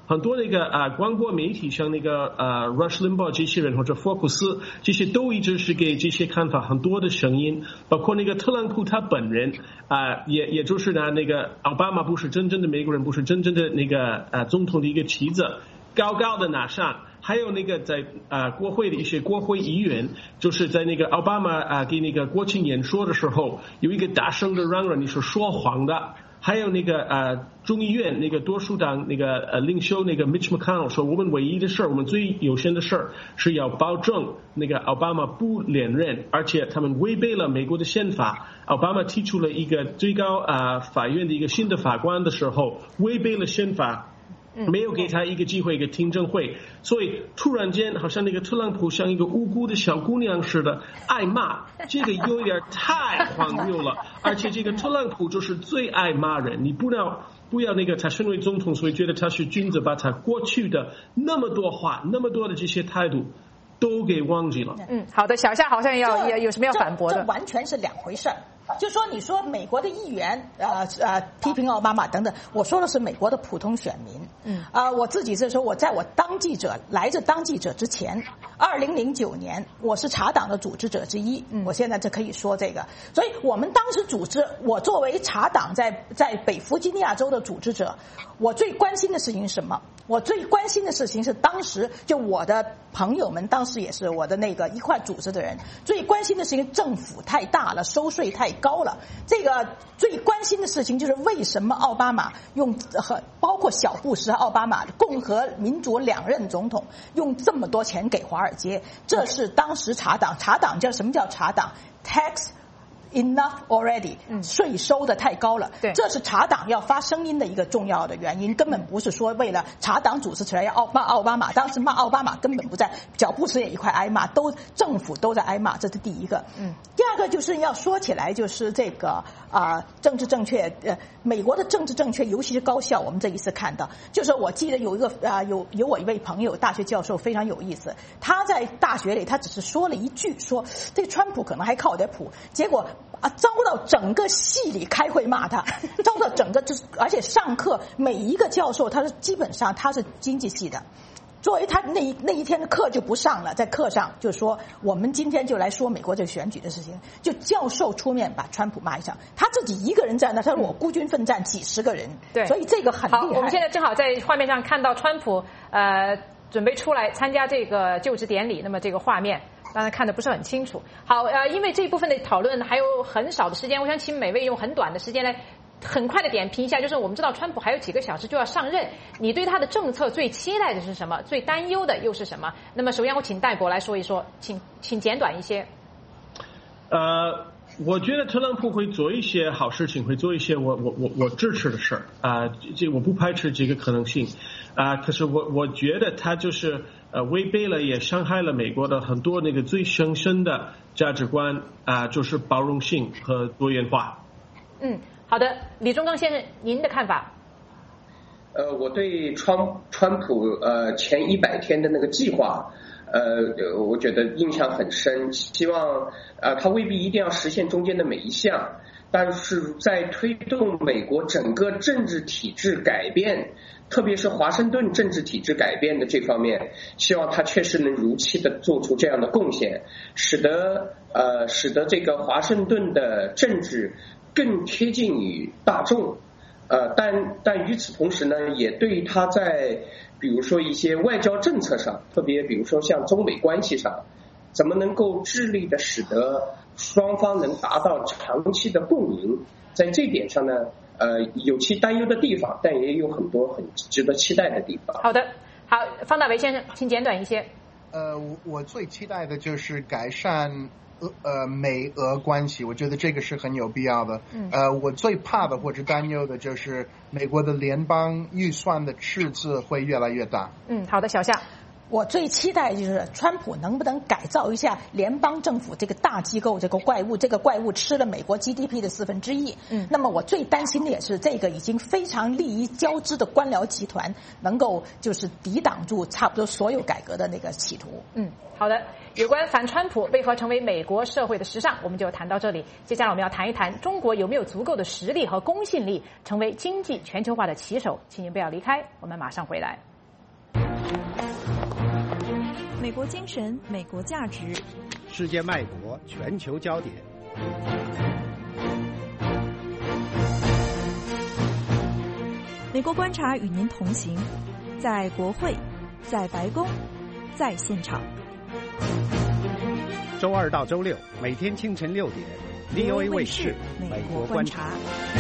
很多那个广播媒体像那个Rush Limbaugh 这些人或者福克斯这些都一直是给这些看法很多的声音，包括那个特朗普他本人也就是呢那个奥巴马不是真正的美国人，不是真正的那个总统的一个旗子高高的拿上。还有那个在国会的一些国会议员，就是在那个奥巴马给那个国情演说的时候，有一个大声的嚷嚷你是说谎的。还有那个众议院那个多数党那个领袖那个 Mitch McConnell 说，我们唯一的事儿，我们最优先的事儿是要保证那个奥巴马不连任，而且他们违背了美国的宪法。奥巴马提出了一个最高法院的一个新的法官的时候，违背了宪法。没有给他一个机会，一个听证会，所以突然间好像那个特朗普像一个无辜的小姑娘似的挨骂，这个有点太荒谬了。而且这个特朗普就是最爱骂人，你不要那个他身为总统，所以觉得他是君子，把他过去的那么多话、那么多的这些态度都给忘记了。 好的，小夏好像有什么要反驳的？ 这完全是两回事儿。就说你说美国的议员批评奥巴马等等，我说的是美国的普通选民。我自己是说我在我当记者来这当记者之前，2009年我是茶党的组织者之一。我现在就可以说这个，所以我们当时组织，我作为茶党在北弗吉尼亚州的组织者，我最关心的事情是什么？我最关心的事情是当时就我的朋友们，当时也是我的那个一块组织的人，最关心的事情政府太大了，收税太高了。这个最关心的事情就是为什么奥巴马包括小布什和奥巴马共和民主两任总统用这么多钱给华尔街？这是当时茶党叫什么叫茶党 ？Tax enough already，税收的太高了， 对， 这是茶党要发声音的一个重要的原因，根本不是说为了茶党组织起来要骂奥巴马，当时骂奥巴马根本不在，小布什也一块挨骂，政府都在挨骂，这是第一个。第二个就是要说起来就是这个政治正确，美国的政治正确，尤其是高校，我们这一次看到，就是我记得有一个有我一位朋友，大学教授非常有意思，他在大学里他只是说了一句，说这个川普可能还靠点谱，结果遭到整个系里开会骂他，遭到整个而且上课每一个教授基本上他是经济系的，作为他那一天的课就不上了，在课上就说我们今天就来说美国这个选举的事情，就教授出面把川普骂一场，他自己一个人在那，他说我孤军奋战几十个人， 对， 所以这个很厉害。 好，我们现在正好在画面上看到川普准备出来参加这个就职典礼，那么这个画面当然看得不是很清楚。好，因为这一部分的讨论还有很少的时间，我想请每位用很短的时间来很快的点评一下，就是我们知道川普还有几个小时就要上任，你对他的政策最期待的是什么？最担忧的又是什么？那么首先我请戴博来说一说，请简短一些。 我觉得特朗普会做一些好事情，会做一些我支持的事儿这我不排斥这个可能性可是我觉得他就是违背了也伤害了美国的很多那个最深深的价值观就是包容性和多元化。 好的，李忠刚先生，您的看法？ 我对川普前100天的那个计划。我觉得印象很深，希望他未必一定要实现中间的每一项，但是在推动美国整个政治体制改变，特别是华盛顿政治体制改变的这方面，希望他确实能如期的做出这样的贡献，使得这个华盛顿的政治更贴近于大众。但与此同时呢，也对他在比如说一些外交政策上，特别比如说像中美关系上，怎么能够致力的使得双方能达到长期的共赢，在这点上呢，有其担忧的地方，但也有很多很值得期待的地方。 好的，好，方大为先生，请简短一些。 我最期待的就是改善美俄关系，我觉得这个是很有必要的。我最怕的或者担忧的就是美国的联邦预算的赤字会越来越大。 好的，小夏。 我最期待就是川普能不能改造一下联邦政府这个大机构，这个怪物吃了美国 GDP 的1/4。那么我最担心的也是这个已经非常利益交织的官僚集团能够就是抵挡住差不多所有改革的那个企图。 好的，有关反川普为何成为美国社会的时尚，我们就谈到这里。接下来我们要谈一谈中国有没有足够的实力和公信力成为经济全球化的旗手。请您不要离开，我们马上回来。 美国精神，美国价值， 世界脉搏，全球焦点。 美国观察与您同行，在国会，在白宫，在现场。 周二到周六每天清晨6点 ，VOA 卫视美国观察。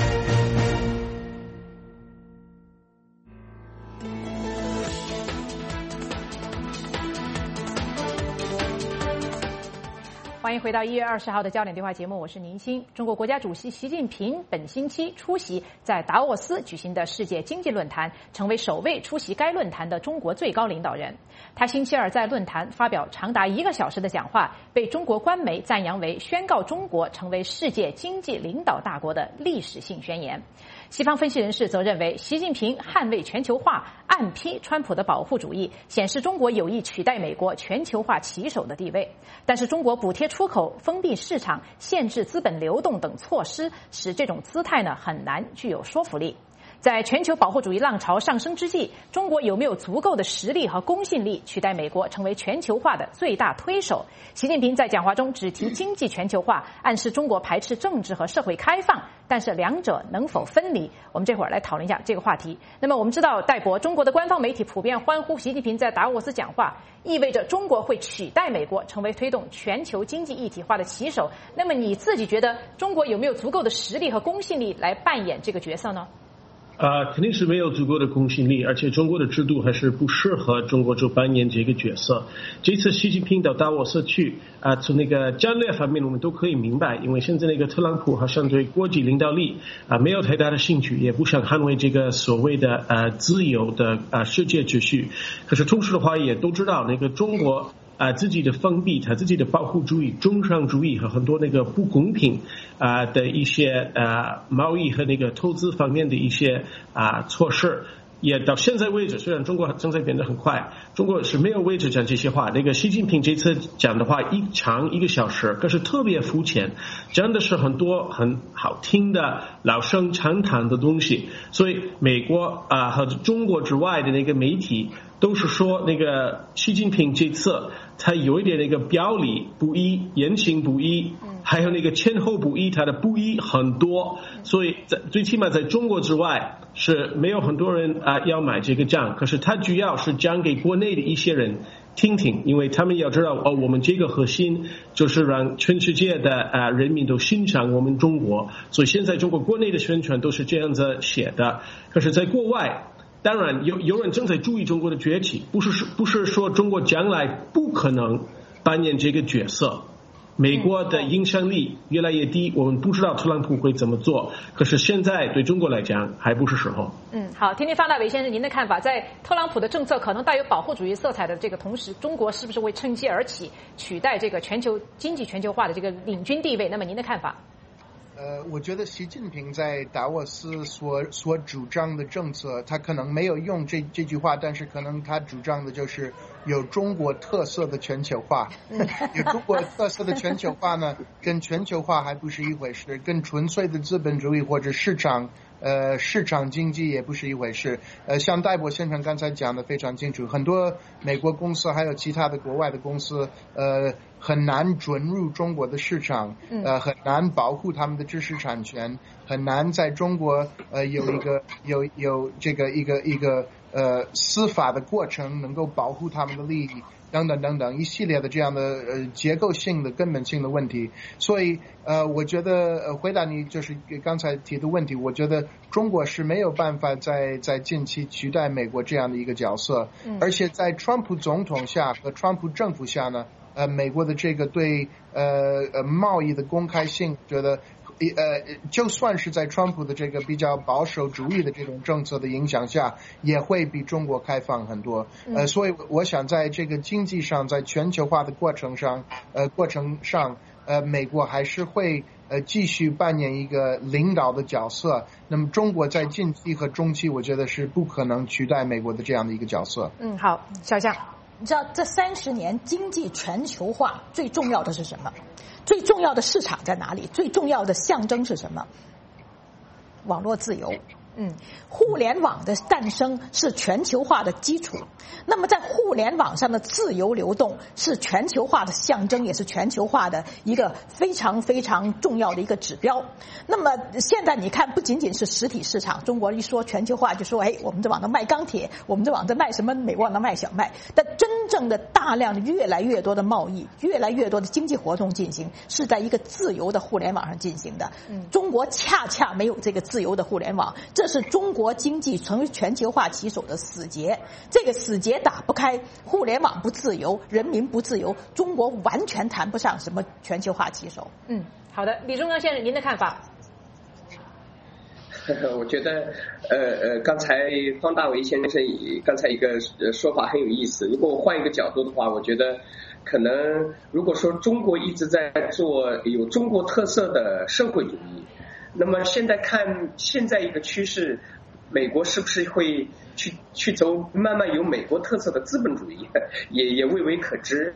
欢迎回到1月20号的焦点对话节目，我是宁欣。中国国家主席习近平本星期出席在达沃斯举行的世界经济论坛，成为首位出席该论坛的中国最高领导人。他星期二在论坛发表长达1个小时的讲话，被中国官媒赞扬为宣告中国成为世界经济领导大国的历史性宣言。西方分析人士则认为，习近平捍卫全球化，暗批川普的保护主义，显示中国有意取代美国全球化旗手的地位。但是中国补贴出口、封闭市场、限制资本流动等措施，使这种姿态很难具有说服力。在全球保护主义浪潮上升之际，中国有没有足够的实力和公信力取代美国成为全球化的最大推手？习近平在讲话中只提经济全球化，暗示中国排斥政治和社会开放，但是两者能否分离？我们这会儿来讨论一下这个话题。那么我们知道，戴博，中国的官方媒体普遍欢呼习近平在达沃斯讲话，意味着中国会取代美国成为推动全球经济一体化的旗手。那么你自己觉得中国有没有足够的实力和公信力来扮演这个角色呢？ 肯定是没有足够的公信力，而且中国的制度还是不适合中国就扮演这个角色。这次习近平到达沃斯去，从那个战略方面我们都可以明白，因为现在那个特朗普好像对国际领导力没有太大的兴趣，也不想捍卫这个所谓的自由的世界秩序。可是同时的话，也都知道那个中国自己的封闭，他自己的保护主义、中商主义和很多那个不公平的一些贸易和那个投资方面的一些措施，也到现在为止，虽然中国正在变得很快，中国是没有为止讲这些话。那个习近平这次讲的话长1个小时，可是特别肤浅，讲的是很多很好听的老生常谈的东西。所以美国和中国之外的那个媒体都是说，那个习近平这次他有一点那个表里不一、言行不一，还有那个前后不一，他的不一很多，所以最起码在中国之外是没有很多人要买这个账。可是他主要是讲给国内的一些人听听，因为他们要知道我们这个核心就是让全世界的人民都欣赏我们中国，所以现在中国国内的宣传都是这样子写的。可是在国外，当然有人正在注意中国的崛起，不是说中国将来不可能扮演这个角色。美国的影响力越来越低，我们不知道特朗普会怎么做，可是现在对中国来讲还不是时候。 好，听听方大伟先生您的看法，在特朗普的政策可能带有保护主义色彩的这个同时，中国是不是会趁机而起，取代这个全球经济全球化的这个领军地位？那么您的看法？ 我觉得习近平在达沃斯所主张的政策，他可能没有用这句话，但是可能他主张的就是有中国特色的全球化。有中国特色的全球化呢，跟全球化还不是一回事，跟纯粹的资本主义或者市场经济也不是一回事。像戴博先生刚才讲的非常清楚，很多美国公司还有其他的国外的公司很难准入中国的市场，很难保护他们的知识产权，很难在中国有这个一个司法的过程能够保护他们的利益，等等等等一系列的这样的结构性的根本性的问题。所以我觉得回答你就是刚才提的问题，我觉得中国是没有办法在近期取代美国这样的一个角色，而且在川普总统下和川普政府下呢，美国的这个对贸易的公开性，觉得就算是在川普的这个比较保守主义的这种政策的影响下，也会比中国开放很多。所以我想在这个经济上，在全球化的过程上，美国还是会继续扮演一个领导的角色。那么中国在近期和中期，我觉得是不可能取代美国的这样的一个角色。 好，小夏。 你知道这30年经济全球化最重要的是什么？最重要的市场在哪里？最重要的象征是什么？网络自由。 互联网的诞生是全球化的基础。那么在互联网上的自由流动是全球化的象征，也是全球化的一个非常非常重要的一个指标。那么现在你看，不仅仅是实体市场，中国一说全球化就说，我们这往那卖钢铁，我们这往这卖什么，美国往那卖小麦。但真正的大量的越来越多的贸易，越来越多的经济活动进行，是在一个自由的互联网上进行的。中国恰恰没有这个自由的互联网，这是中国经济成为全球化旗手的死结。这个死结打不开，互联网不自由，人民不自由，中国完全谈不上什么全球化旗手。 好的，李忠刚先生，您的看法？ 我觉得，刚才方大为先生刚才一个说法很有意思。如果我换一个角度的话，我觉得可能如果说中国一直在做有中国特色的社会主义，那么现在看现在一个趋势，美国是不是会去走慢慢有美国特色的资本主义，也未为可知。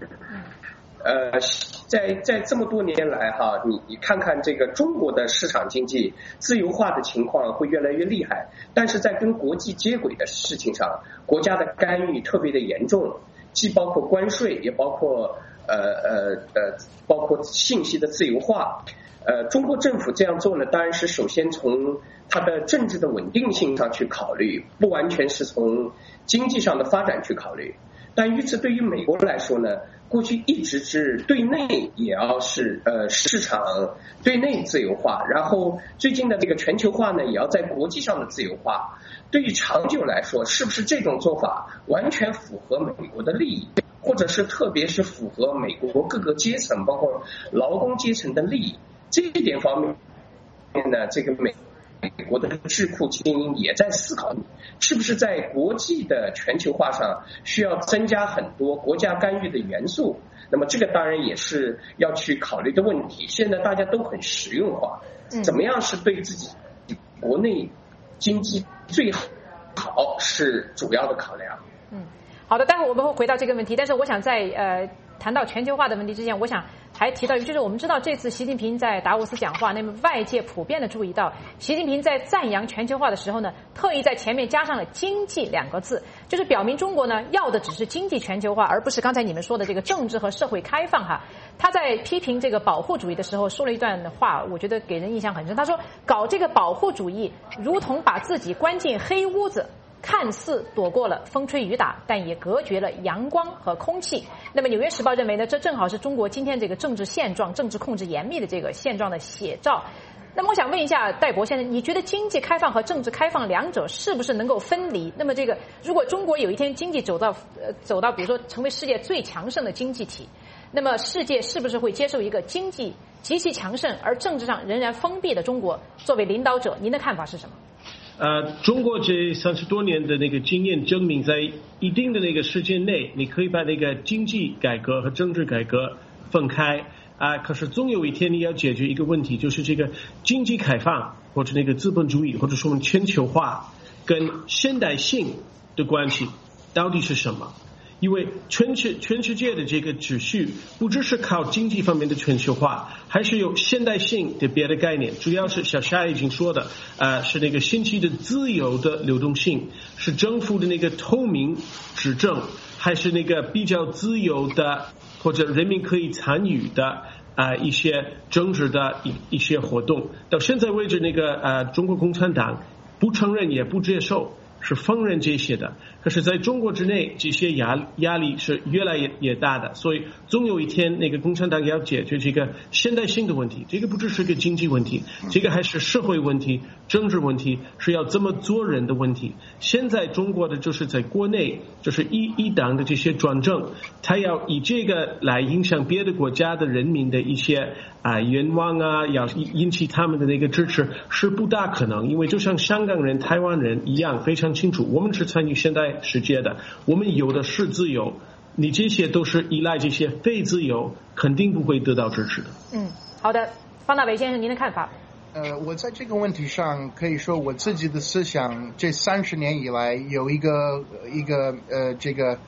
在这么多年来哈，你看看这个中国的市场经济自由化的情况会越来越厉害，但是在跟国际接轨的事情上，国家的干预特别的严重，既包括关税，也包括包括信息的自由化。中国政府这样做呢，当然是首先从它的政治的稳定性上去考虑，不完全是从经济上的发展去考虑。但与此对于美国来说呢，过去一直是对内也要是市场对内自由化，然后最近的这个全球化呢，也要在国际上的自由化。对于长久来说，是不是这种做法完全符合美国的利益，或者是特别是符合美国各个阶层，包括劳工阶层的利益？这一点方面呢，这个美国的智库精英也在思考，是不是在国际的全球化上需要增加很多国家干预的元素。那么这个当然也是要去考虑的问题。现在大家都很实用化，怎么样是对自己国内经济最好是主要的考量。 好的，待会儿我们会回到这个问题，但是我想在谈到全球化的问题之前，我想还提到一个，就是我们知道这次习近平在达沃斯讲话，那么外界普遍的注意到，习近平在赞扬全球化的时候呢，特意在前面加上了经济2个字，就是表明中国呢要的只是经济全球化，而不是刚才你们说的这个政治和社会开放哈。他在批评这个保护主义的时候说了一段话，我觉得给人印象很深。他说，搞这个保护主义如同把自己关进黑屋子，看似躲过了风吹雨打，但也隔绝了阳光和空气。那么《纽约时报》认为呢，这正好是中国今天这个政治现状、政治控制严密的这个现状的写照。那么我想问一下戴博先生，你觉得经济开放和政治开放两者是不是能够分离？那么这个如果中国有一天经济走到比如说成为世界最强盛的经济体，那么世界是不是会接受一个经济极其强盛而政治上仍然封闭的中国作为领导者？您的看法是什么？ 中国这30多年的那个经验证明，在一定的那个时间内，你可以把那个经济改革和政治改革分开可是总有一天你要解决一个问题，就是这个经济开放或者那个资本主义或者说全球化跟现代性的关系到底是什么？因为全世界的这个秩序不只是靠经济方面的全球化，还是有现代性的别的概念，主要是小夏已经说的是那个信息的自由的流动性，是政府的那个透明执政，还是那个比较自由的或者人民可以参与的一些政治的一些活动。到现在为止，那个中国共产党不承认也不接受，是否认这些的。可是在中国之内，这些压力是越来越大的，所以总有一天那个共产党要解决这个现代性的问题。这个不只是个经济问题，这个还是社会问题、政治问题，是要怎么做人的问题。现在中国的就是在国内就是一党的这些专政，他要以这个来影响别的国家的人民的一些愿望要引起他们的那个支持是不大可能。因为就像香港人、台湾人一样非常清楚，我们是参与现代世界的，我们有的是自由，你这些都是依赖这些非自由，肯定不会得到支持的。 好的，方大为先生，您的看法？ 我在这个问题上可以说我自己的思想，这30年以来有一个这个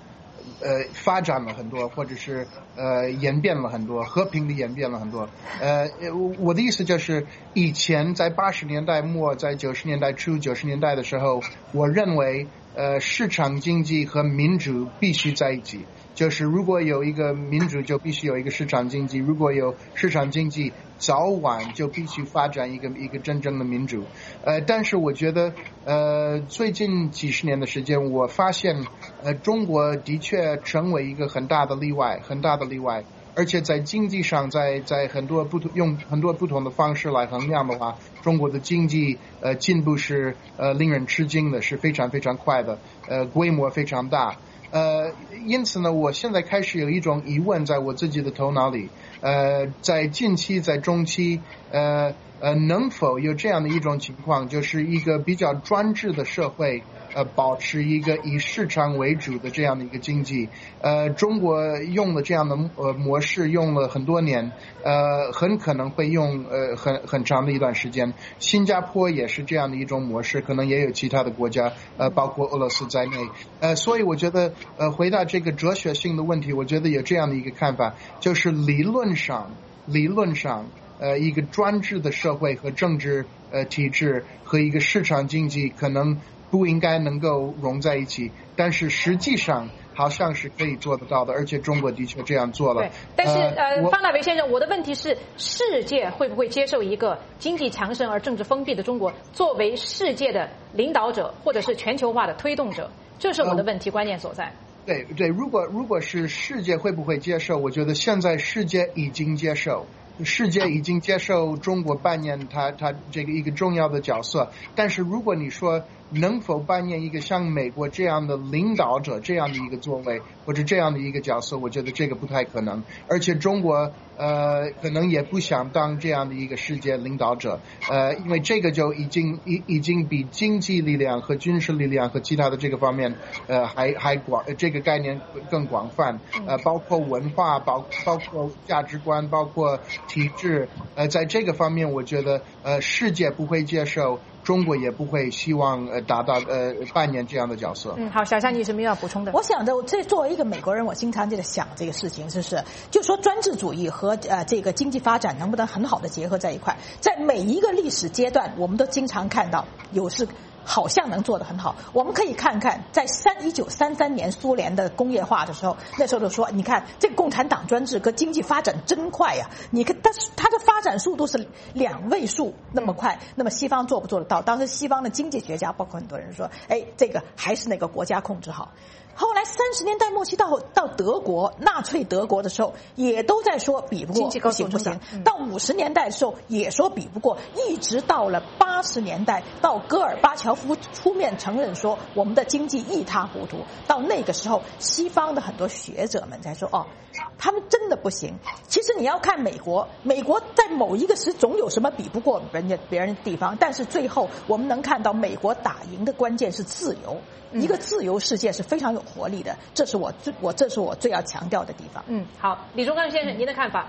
发展了很多，或者是演变了很多，和平的演变了很多。我的意思就是，以前在80年代末，在90年代初、90年代的时候，我认为市场经济和民主必须在一起。就是如果有一个民主，就必须有一个市场经济；如果有市场经济，早晚就必须发展一个真正的民主。但是我觉得最近几十年的时间，我发现中国的确成为一个很大的例外，而且在经济上，在用很多不同的方式来衡量的话，中国的经济进步是令人吃惊的，是非常非常快的，规模非常大。因此呢，我现在开始有一种疑问在我自己的头脑里，在近期、在中期，能否有这样的一种情况，就是一个比较专制的社会，保持一个以市场为主的这样的一个经济。中国用了这样的模式用了很多年，很可能会用很长的一段时间。新加坡也是这样的一种模式，可能也有其他的国家，包括俄罗斯在内。所以我觉得回答这个哲学性的问题，我觉得有这样的一个看法，就是理论上一个专制的社会和政治体制和一个市场经济可能不应该能够融在一起，但是实际上好像是可以做得到的，而且中国的确这样做了。 对，但是方大为先生，我的问题是，世界会不会接受一个经济强盛而政治封闭的中国作为世界的领导者，或者是全球化的推动者？这是我的问题关键所在。 对，如果是世界会不会接受？我觉得现在世界已经接受。世界已经接受中国扮演它这个一个重要的角色，但是如果你说能否扮演一个像美国这样的领导者这样的一个座位或者这样的一个角色，我觉得这个不太可能，而且中国可能也不想当这样的一个世界领导者，因为这个就已经比经济力量和军事力量和其他的这个方面还广，这个概念更广泛，包括文化，包括价值观，包括体制，在这个方面我觉得世界不会接受，中国也不会希望达到扮演这样的角色。 好，小夏，你有什么要补充的？ 我想着，作为一个美国人，我经常就在想这个事情，就说专制主义和这个经济发展能不能很好的结合在一块？在每一个历史阶段，我们都经常看到好像能做得很好。我们可以看看，在1933年苏联的工业化的时候，那时候就说，你看这个共产党专制和经济发展真快呀！你看它的发展速度是2位数那么快，那么西方做不做得到？当时西方的经济学家，包括很多人说，这个还是那个国家控制好。后来30年代末期到德国，纳粹德国的时候，也都在说比不过，不行。到50年代的时候也说比不过，一直到了80年代，到戈尔巴乔夫出面承认说我们的经济一塌糊涂。到那个时候，西方的很多学者们才说，他们真的不行。其实你要看美国在某一个时总有什么比不过别人的地方，但是最后我们能看到美国打赢的关键是自由。一个自由世界是非常有活力的，这是我最要强调的地方。 好，李忠刚先生，您的看法？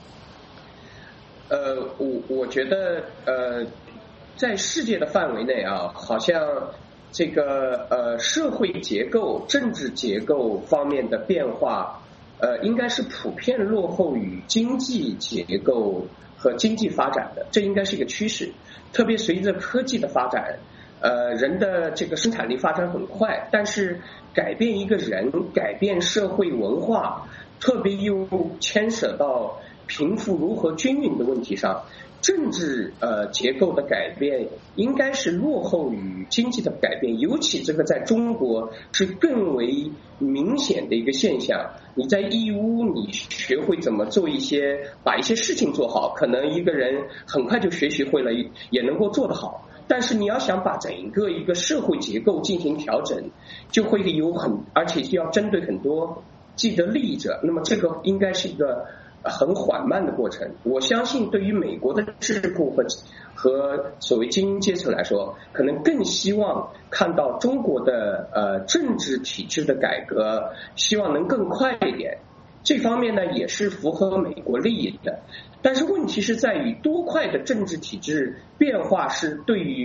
我觉得在世界的范围内啊，好像这个社会结构、政治结构方面的变化，应该是普遍落后于经济结构和经济发展的，这应该是一个趋势。特别随着科技的发展。人的这个生产力发展很快，但是改变一个人、改变社会文化，特别又牵涉到贫富如何均匀的问题上，政治结构的改变应该是落后于经济的改变，尤其这个在中国是更为明显的一个现象。你在义乌，你学会怎么做把一些事情做好，可能一个人很快就学习会了，也能够做得好。但是你要想把整个一个社会结构进行调整，就会而且要针对很多既得利益者，那么这个应该是一个很缓慢的过程。我相信对于美国的智库和所谓精英阶层来说，可能更希望看到中国的政治体制的改革，希望能更快一点。这方面呢也是符合美国利益的，但是问题是在于多快的政治体制变化是对于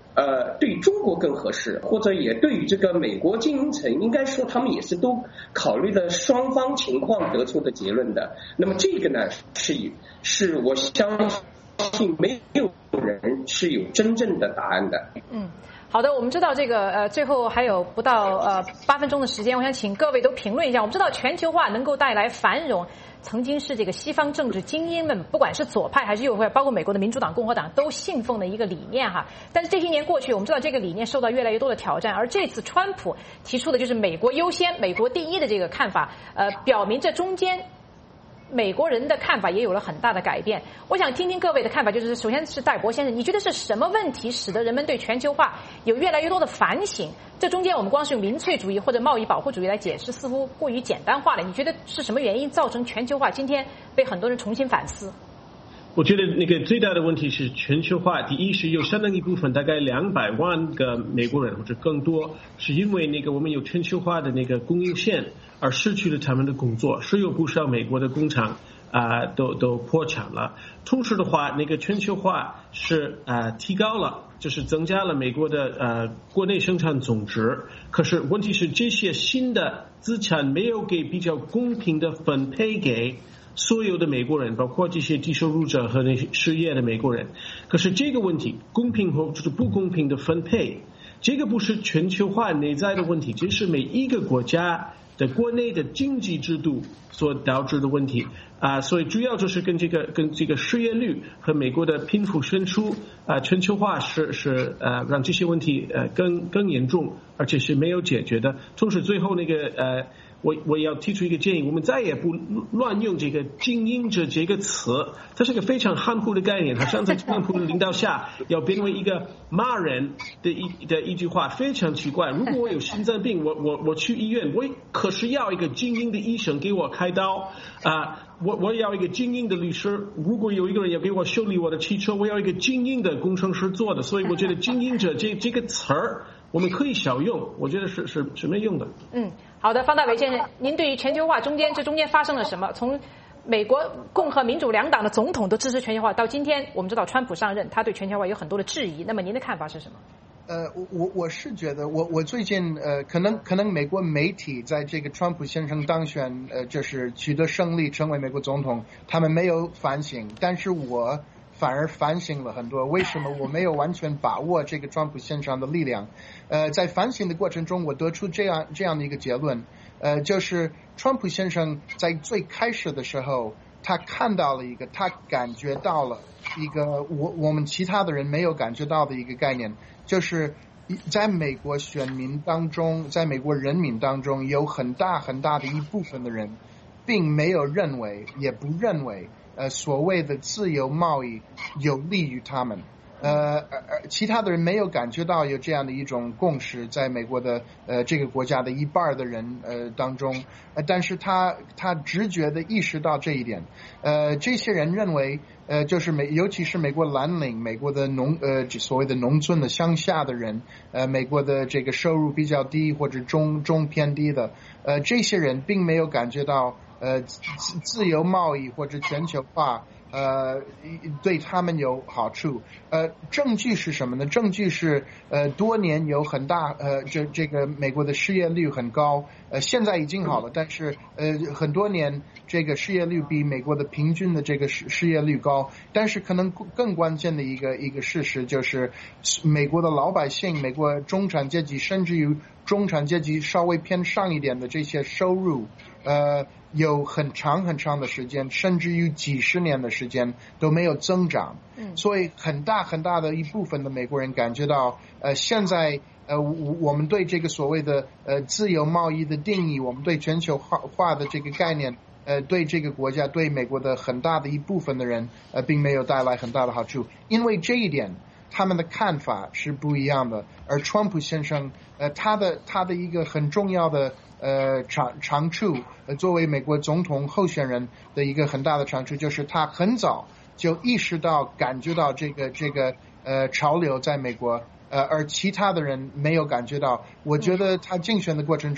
对中国更合适，或者也对于这个美国精英层，应该说他们也是都考虑了双方情况得出的结论的。那么这个呢，是我相信没有人是有真正的答案的。 好的，我们知道这个最后还有不到8分钟的时间，我想请各位都评论一下。我们知道全球化能够带来繁荣，曾经是这个西方政治精英们，不管是左派还是右派，包括美国的民主党、共和党都信奉的一个理念哈。但是这些年过去，我们知道这个理念受到越来越多的挑战，而这次川普提出的就是美国优先、美国第一的这个看法，表明这中间美国人的看法也有了很大的改变。我想听听各位的看法，就是首先是戴博先生，你觉得是什么问题使得人们对全球化有越来越多的反省？这中间我们光是用民粹主义或者贸易保护主义来解释，似乎过于简单化了。你觉得是什么原因造成全球化今天被很多人重新反思？ 我觉得那个最大的问题是全球化，第一是有相当一部分，大概200万个美国人或者更多，是因为那个我们有全球化的那个供应线而失去了他们的工作，是有不少美国的工厂都破产了。同时的话，那个全球化是提高了，就是增加了美国的国内生产总值。可是问题是这些新的资产没有给比较公平的分配给所有的美国人，包括这些低收入者和那些失业的美国人。可是这个问题，公平或者不公平的分配，这个不是全球化内在的问题，这是每一个国家的国内的经济制度所导致的问题所以主要就是跟这个失业率和美国的贫富悬殊全球化是让这些问题更严重，而且是没有解决的。同时最后那个我要提出一个建议，我们再也不乱用这个精英者这个词，它是个非常含糊的概念，好像在川普的领导下要变为一个骂人的一句话，非常奇怪。如果我有心脏病，我去医院，我可是要一个精英的医生给我开刀我要一个精英的律师，如果有一个人要给我修理我的汽车，我要一个精英的工程师做的。所以我觉得精英者这个词儿我们可以少用，我觉得是没用的。 好的，方大为先生，您对于全球化中间发生了什么？从美国共和民主两党的总统都支持全球化，到今天我们知道川普上任，他对全球化有很多的质疑。那么您的看法是什么？ 我是觉得我最近可能美国媒体在这个川普先生当选就是取得胜利成为美国总统，他们没有反省，但是我反而反省了很多。为什么我没有完全把握这个川普先生的力量？在反省的过程中，我得出这样的一个结论，就是川普先生在最开始的时候，他看到了他感觉到了一个我们其他的人没有感觉到的一个概念，就是在美国选民当中，在美国人民当中，有很大的一部分的人并没有认为，也不认为所谓的自由贸易有利于他们。其他的人没有感觉到有这样的一种共识，在美国的这个国家的一半的人当中，但是他直觉的意识到这一点。这些人认为就是尤其是美国蓝领，美国的所谓的农村的乡下的人，美国的这个收入比较低或者中偏低的这些人并没有感觉到自由贸易或者全球化对他们有好处。证据是什么呢？证据是多年有很大这个美国的失业率很高，现在已经好了，但是很多年这个失业率比美国的平均的这个失业率高。但是可能更关键的一个事实就是，美国的老百姓，美国中产阶级，甚至于中产阶级稍微偏上一点的这些收入有很长的时间，甚至于几十年的时间都没有增长。所以很大的一部分的美国人感觉到现在我们对这个所谓的自由贸易的定义，我们对全球化的这个概念对这个国家，对美国的很大的一部分的人并没有带来很大的好处。因为这一点他们的看法是不一样的。而川普先生他的一个很重要的长处，作为美国总统候选人的一个很大的长处，就是他很早就意识到感觉到这个潮流在美国，而其他的人没有感觉到。我觉得他竞选的过程中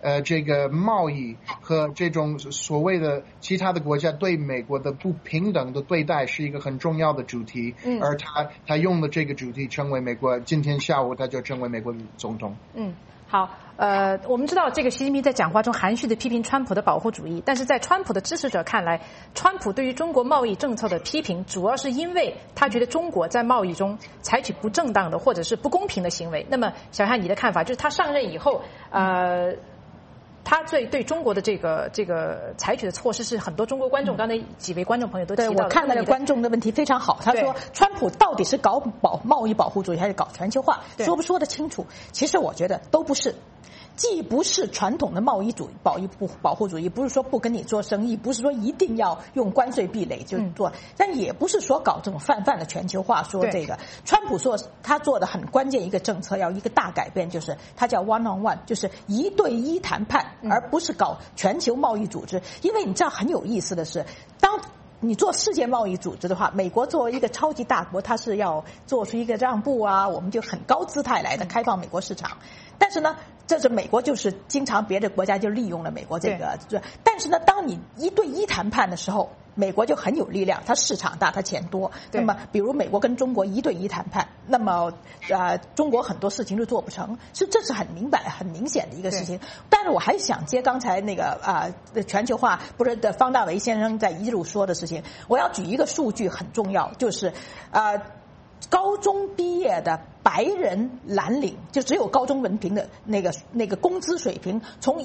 这个贸易和这种所谓的其他的国家对美国的不平等的对待是一个很重要的主题，而他用了这个主题成为美国，今天下午他就成为美国的总统。 好，我们知道这个习近平在讲话中含蓄地批评川普的保护主义，但是在川普的支持者看来，川普对于中国贸易政策的批评，主要是因为他觉得中国在贸易中采取不正当的或者是不公平的行为。那么，小夏，你的看法就是他上任以后，他对中国的这个采取的措施是很多中国观众，刚才几位观众朋友都提到的。 对，我看到了观众的问题非常好，他说川普到底是搞贸易保护主义还是搞全球化，说不说得清楚？其实我觉得都不是。既不是传统的贸易主义保护主义，不是说不跟你做生意，不是说一定要用关税壁垒就做，但也不是说搞这种泛的全球化。说这个，川普说他做的很关键一个政策，要一个大改变，就是他叫 one on one， 就是1对1谈判，而不是搞全球贸易组织。因为你知道很有意思的是，当你做世界贸易组织的话，美国作为一个超级大国，它是要做出一个让步啊，我们就很高姿态来的开放美国市场。但是呢，这是美国就是经常别的国家就利用了美国这个，但是呢，当你1对1谈判的时候，美国就很有力量，它市场大，它钱多。那么，比如美国跟中国1对1谈判，那么中国很多事情就做不成，这是很明白、很明显的一个事情。但是我还想接刚才那个全球化，不是的方大为先生在一路说的事情，我要举一个数据很重要，就是高中毕业的白人蓝领，就只有高中文凭的那个工资水平，从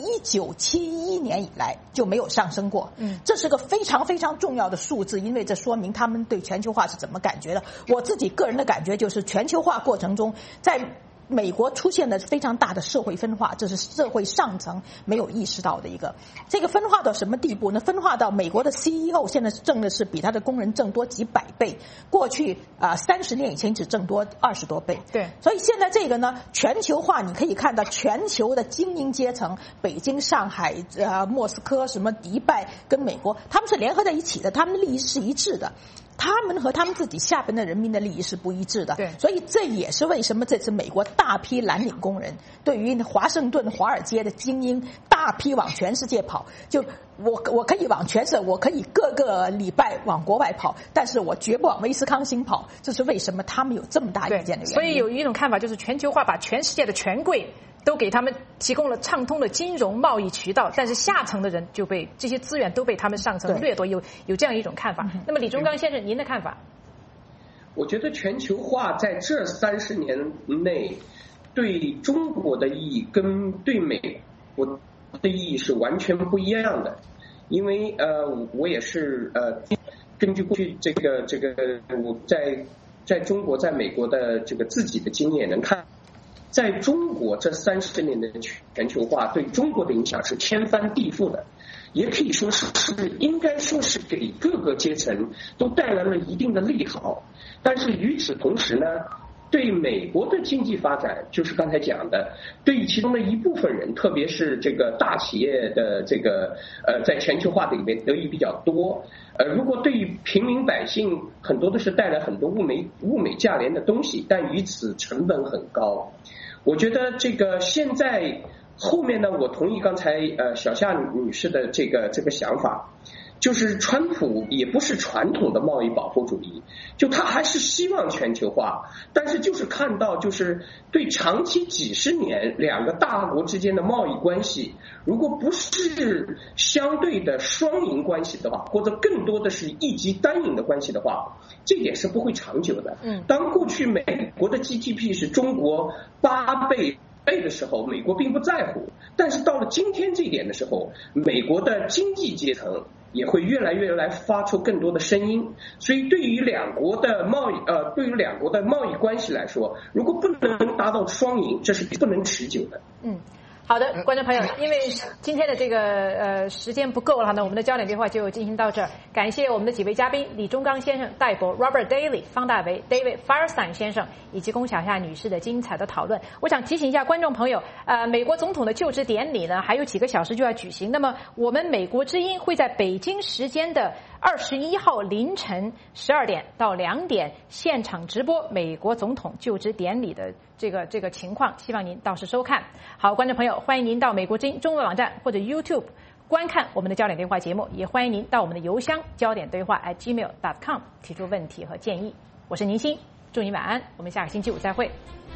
1971年以来就没有上升过。这是个非常非常重要的数字，因为这说明他们对全球化是怎么感觉的。我自己个人的感觉就是，全球化过程中，在美国出现了非常大的社会分化，这是社会上层没有意识到的一个。这个分化到什么地步呢？分化到美国的 CEO 现在挣的是比他的工人挣多几百倍，过去30年以前只挣多20多倍。 对， 所以现在这个呢，全球化你可以看到全球的精英阶层，北京、上海、莫斯科、什么迪拜跟美国，他们是联合在一起的，他们的利益是一致的。他们和他们自己下边的人民的利益是不一致的， 对， 所以这也是为什么这次美国大批蓝领工人对于华盛顿、华尔街的精英大批往全世界跑，就我可以往全世界，我可以各个礼拜往国外跑，但是我绝不往威斯康星跑，这是为什么他们有这么大意见的原因。 所以有一种看法就是，全球化把全世界的权贵都给他们提供了畅通的金融贸易渠道，但是下层的人就被这些资源都被他们上层掠夺，有这样一种看法。那么李忠刚先生，您的看法？ 我觉得全球化在这30年内对中国的意义跟对美国的意义是完全不一样的。因为我也是根据过去这个我在中国在美国的这个自己的经验能看，在中国这30年的全球化对中国的影响是天翻地覆的，也可以说是应该说是给各个阶层都带来了一定的利好。但是与此同时呢，对美国的经济发展，就是刚才讲的，对于其中的一部分人，特别是这个大企业的这个在全球化里面得益比较多。如果对于平民百姓，很多都是带来很多物美价廉的东西，但与此成本很高。我觉得这个现在后面呢，我同意刚才小夏女士的这个想法。就是川普也不是传统的贸易保护主义，就他还是希望全球化，但是就是看到就是对长期几十年两个大国之间的贸易关系，如果不是相对的双赢关系的话，或者更多的是一极单赢的关系的话，这点是不会长久的。当过去美国的 GDP 是中国8倍的时候，美国并不在乎，但是到了今天这一点的时候，美国的经济阶层也会越来越来发出更多的声音。所以对于两国的贸易关系来说，如果不能达到双赢，这是不能持久的。 好的，观众朋友，因为今天的这个时间不够了，那我们的焦点对话就进行到这儿。感谢我们的几位嘉宾：李忠刚先生、戴博、Robert Daly、方大为、David Firestein 先生以及龚小夏女士的精彩的讨论。我想提醒一下观众朋友，美国总统的就职典礼呢还有几个小时就要举行。那么我们美国之音会在北京时间的 21号凌晨12点到2点现场直播美国总统就职典礼的这个情况，希望您到时收看。好，观众朋友，欢迎您到美国之音中文网站或者 YouTube 观看我们的焦点对话节目，也欢迎您到我们的邮箱焦点对话@gmail.com 提出问题和建议。我是宁欣，祝您晚安，我们下个星期五再会。